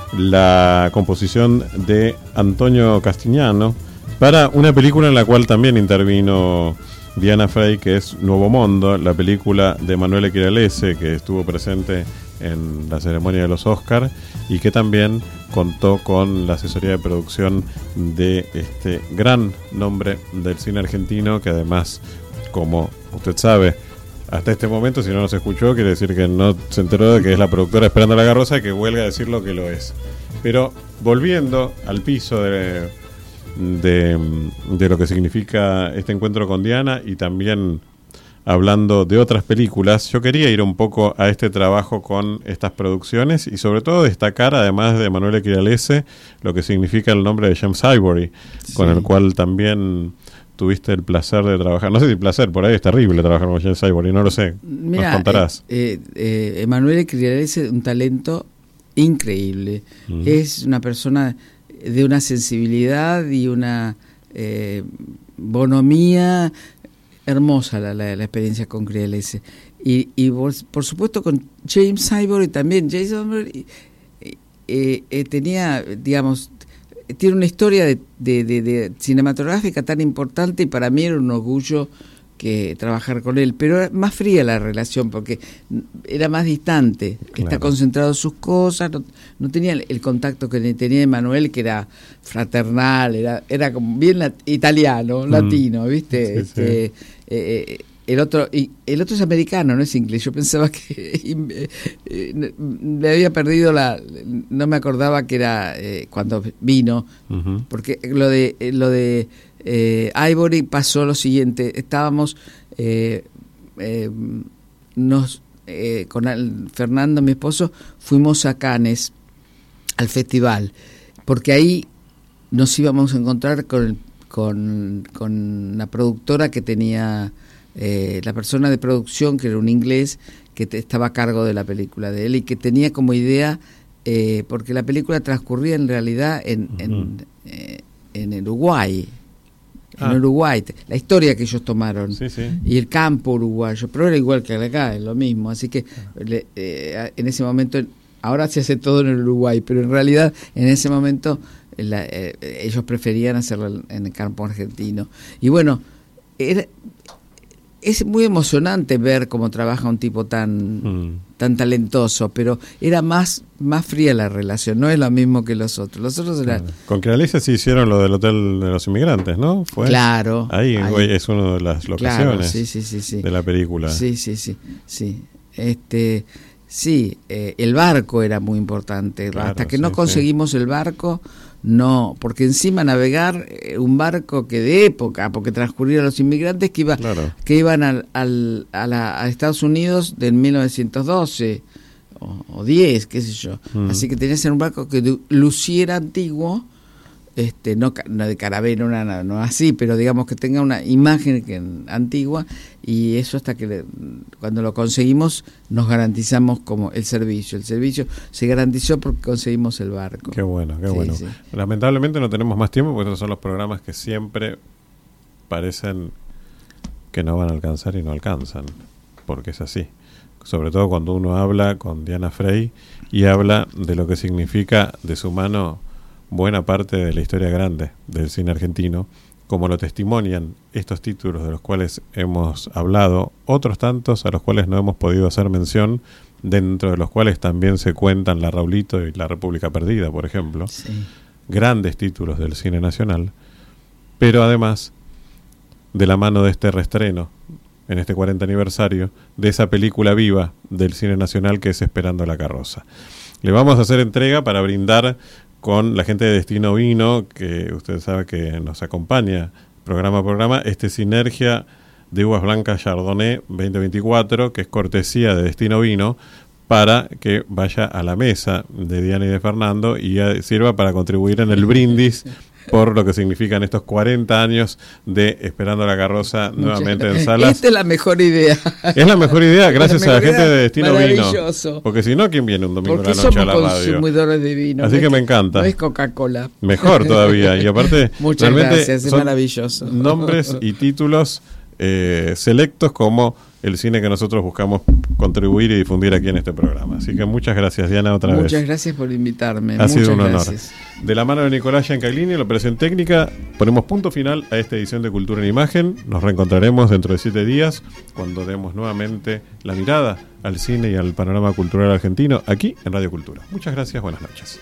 la composición de Antonio Castignano, para una película en la cual también intervino Diana Frey, que es Nuevo Mundo, la película de Emanuele Chiaralese, que estuvo presente en la ceremonia de los Oscar y que también contó con la asesoría de producción de este gran nombre del cine argentino, que además, como usted sabe, hasta este momento, si no nos escuchó, quiere decir que no se enteró de que es la productora Esperando la Carroza y que huelga a decir lo que lo es. Pero volviendo al piso de, de, de lo que significa este encuentro con Diana y también hablando de otras películas, yo quería ir un poco a este trabajo con estas producciones y sobre todo destacar, además de Emanuele Chiaralese, lo que significa el nombre de James Ivory, sí, con el cual también tuviste el placer de trabajar. No sé si placer, por ahí es terrible trabajar con James Ivory, no lo sé. Mira, nos contarás. Eh, eh, Emanuele Chiaralese, un talento increíble. Uh-huh. Es una persona de una sensibilidad y una eh, bonomía hermosa la, la, la experiencia con Chiaralese. Y, y por, por supuesto con James Ivory también. James Ivory eh, eh, tenía, digamos, tiene una historia de, de, de, de cinematográfica tan importante y para mí era un orgullo que trabajar con él, pero era más fría la relación porque era más distante, claro. Está concentrado en sus cosas, no, no tenía el, el contacto que tenía Emanuele, que era fraternal, era era como bien lat, italiano, mm. latino, ¿viste? Sí, este, sí. Eh, el otro y el otro es americano, no es inglés. Yo pensaba que eh, me había perdido la, no me acordaba que era eh, cuando vino, uh-huh. porque lo de lo de eh, Ivory pasó lo siguiente. Estábamos eh, eh, nos eh, con el, Fernando, mi esposo, fuimos a Cannes al festival, porque ahí nos íbamos a encontrar con el, con con la productora que tenía. Eh, la persona de producción, que era un inglés, que te, estaba a cargo de la película de él y que tenía como idea, eh, porque la película transcurría en realidad en, uh-huh. en, eh, en el Uruguay, en ah. Uruguay, la historia que ellos tomaron, sí, sí. y el campo uruguayo, pero era igual que acá, es lo mismo, así que le, eh, en ese momento, ahora se hace todo en el Uruguay, pero en realidad en ese momento la, eh, ellos preferían hacerlo en el campo argentino. Y bueno, era, es muy emocionante ver cómo trabaja un tipo tan mm. tan talentoso, pero era más más fría la relación, no es lo mismo que los otros. Los otros eran... Con Crealicia sí hicieron lo del Hotel de los Inmigrantes, ¿no? ¿Fue? Claro. Ahí, ahí es una de las locaciones, claro, sí, sí, sí, sí. de la película. Sí, sí, sí, sí. Este, sí, eh, el barco era muy importante. Claro, hasta que sí, no conseguimos sí. el barco, no, porque encima navegar eh, un barco que de época, porque transcurrieron los inmigrantes que, iba, claro. que iban al, al, a, la, a Estados Unidos del mil novecientos doce o, o diez, qué sé yo. Mm. Así que tenías que ser un barco que luciera antiguo, este no, no de carabela, no, no así, pero digamos que tenga una imagen que, antigua, y eso hasta que le, cuando lo conseguimos nos garantizamos como el servicio. El servicio se garantizó porque conseguimos el barco. Qué bueno, qué sí, bueno. Sí. Lamentablemente no tenemos más tiempo porque estos son los programas que siempre parecen que no van a alcanzar y no alcanzan, porque es así. Sobre todo cuando uno habla con Diana Frey y habla de lo que significa de su mano buena parte de la historia grande del cine argentino, como lo testimonian estos títulos de los cuales hemos hablado, otros tantos a los cuales no hemos podido hacer mención, dentro de los cuales también se cuentan La Raulito y La República Perdida, por ejemplo. Sí. Grandes títulos del cine nacional, pero además, de la mano de este reestreno, en este cuarenta aniversario, de esa película viva del cine nacional que es Esperando la Carroza. Le vamos a hacer entrega para brindar con la gente de Destino Vino, que usted sabe que nos acompaña programa a programa, este Sinergia de Uvas Blancas Chardonnay veinte veinticuatro, que es cortesía de Destino Vino, para que vaya a la mesa de Diana y de Fernando y sirva para contribuir en el brindis por lo que significan estos cuarenta años de Esperando la Carroza nuevamente en salas. Esta es la mejor idea. Es la mejor idea, gracias mejor a la gente de Destino Vino. Porque si no, ¿quién viene un domingo Porque de la noche a la radio? Porque somos consumidores de vino. Así que me encanta. No es Coca-Cola. Mejor todavía. Y aparte, muchas gracias, es maravilloso. Nombres y títulos eh, selectos como el cine que nosotros buscamos contribuir y difundir aquí en este programa. Así que muchas gracias, Diana, otra muchas vez. Muchas gracias por invitarme. Ha muchas sido un honor. Gracias. De la mano de Nicolás Giancaglini, la operación técnica, ponemos punto final a esta edición de Cultura en Imagen. Nos reencontraremos dentro de siete días, cuando demos nuevamente la mirada al cine y al panorama cultural argentino, aquí en Radio Cultura. Muchas gracias, buenas noches.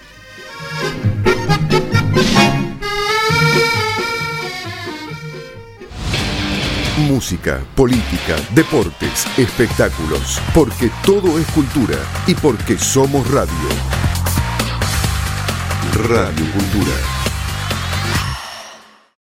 Música, política, deportes, espectáculos, porque todo es cultura y porque somos radio. Radio Cultura.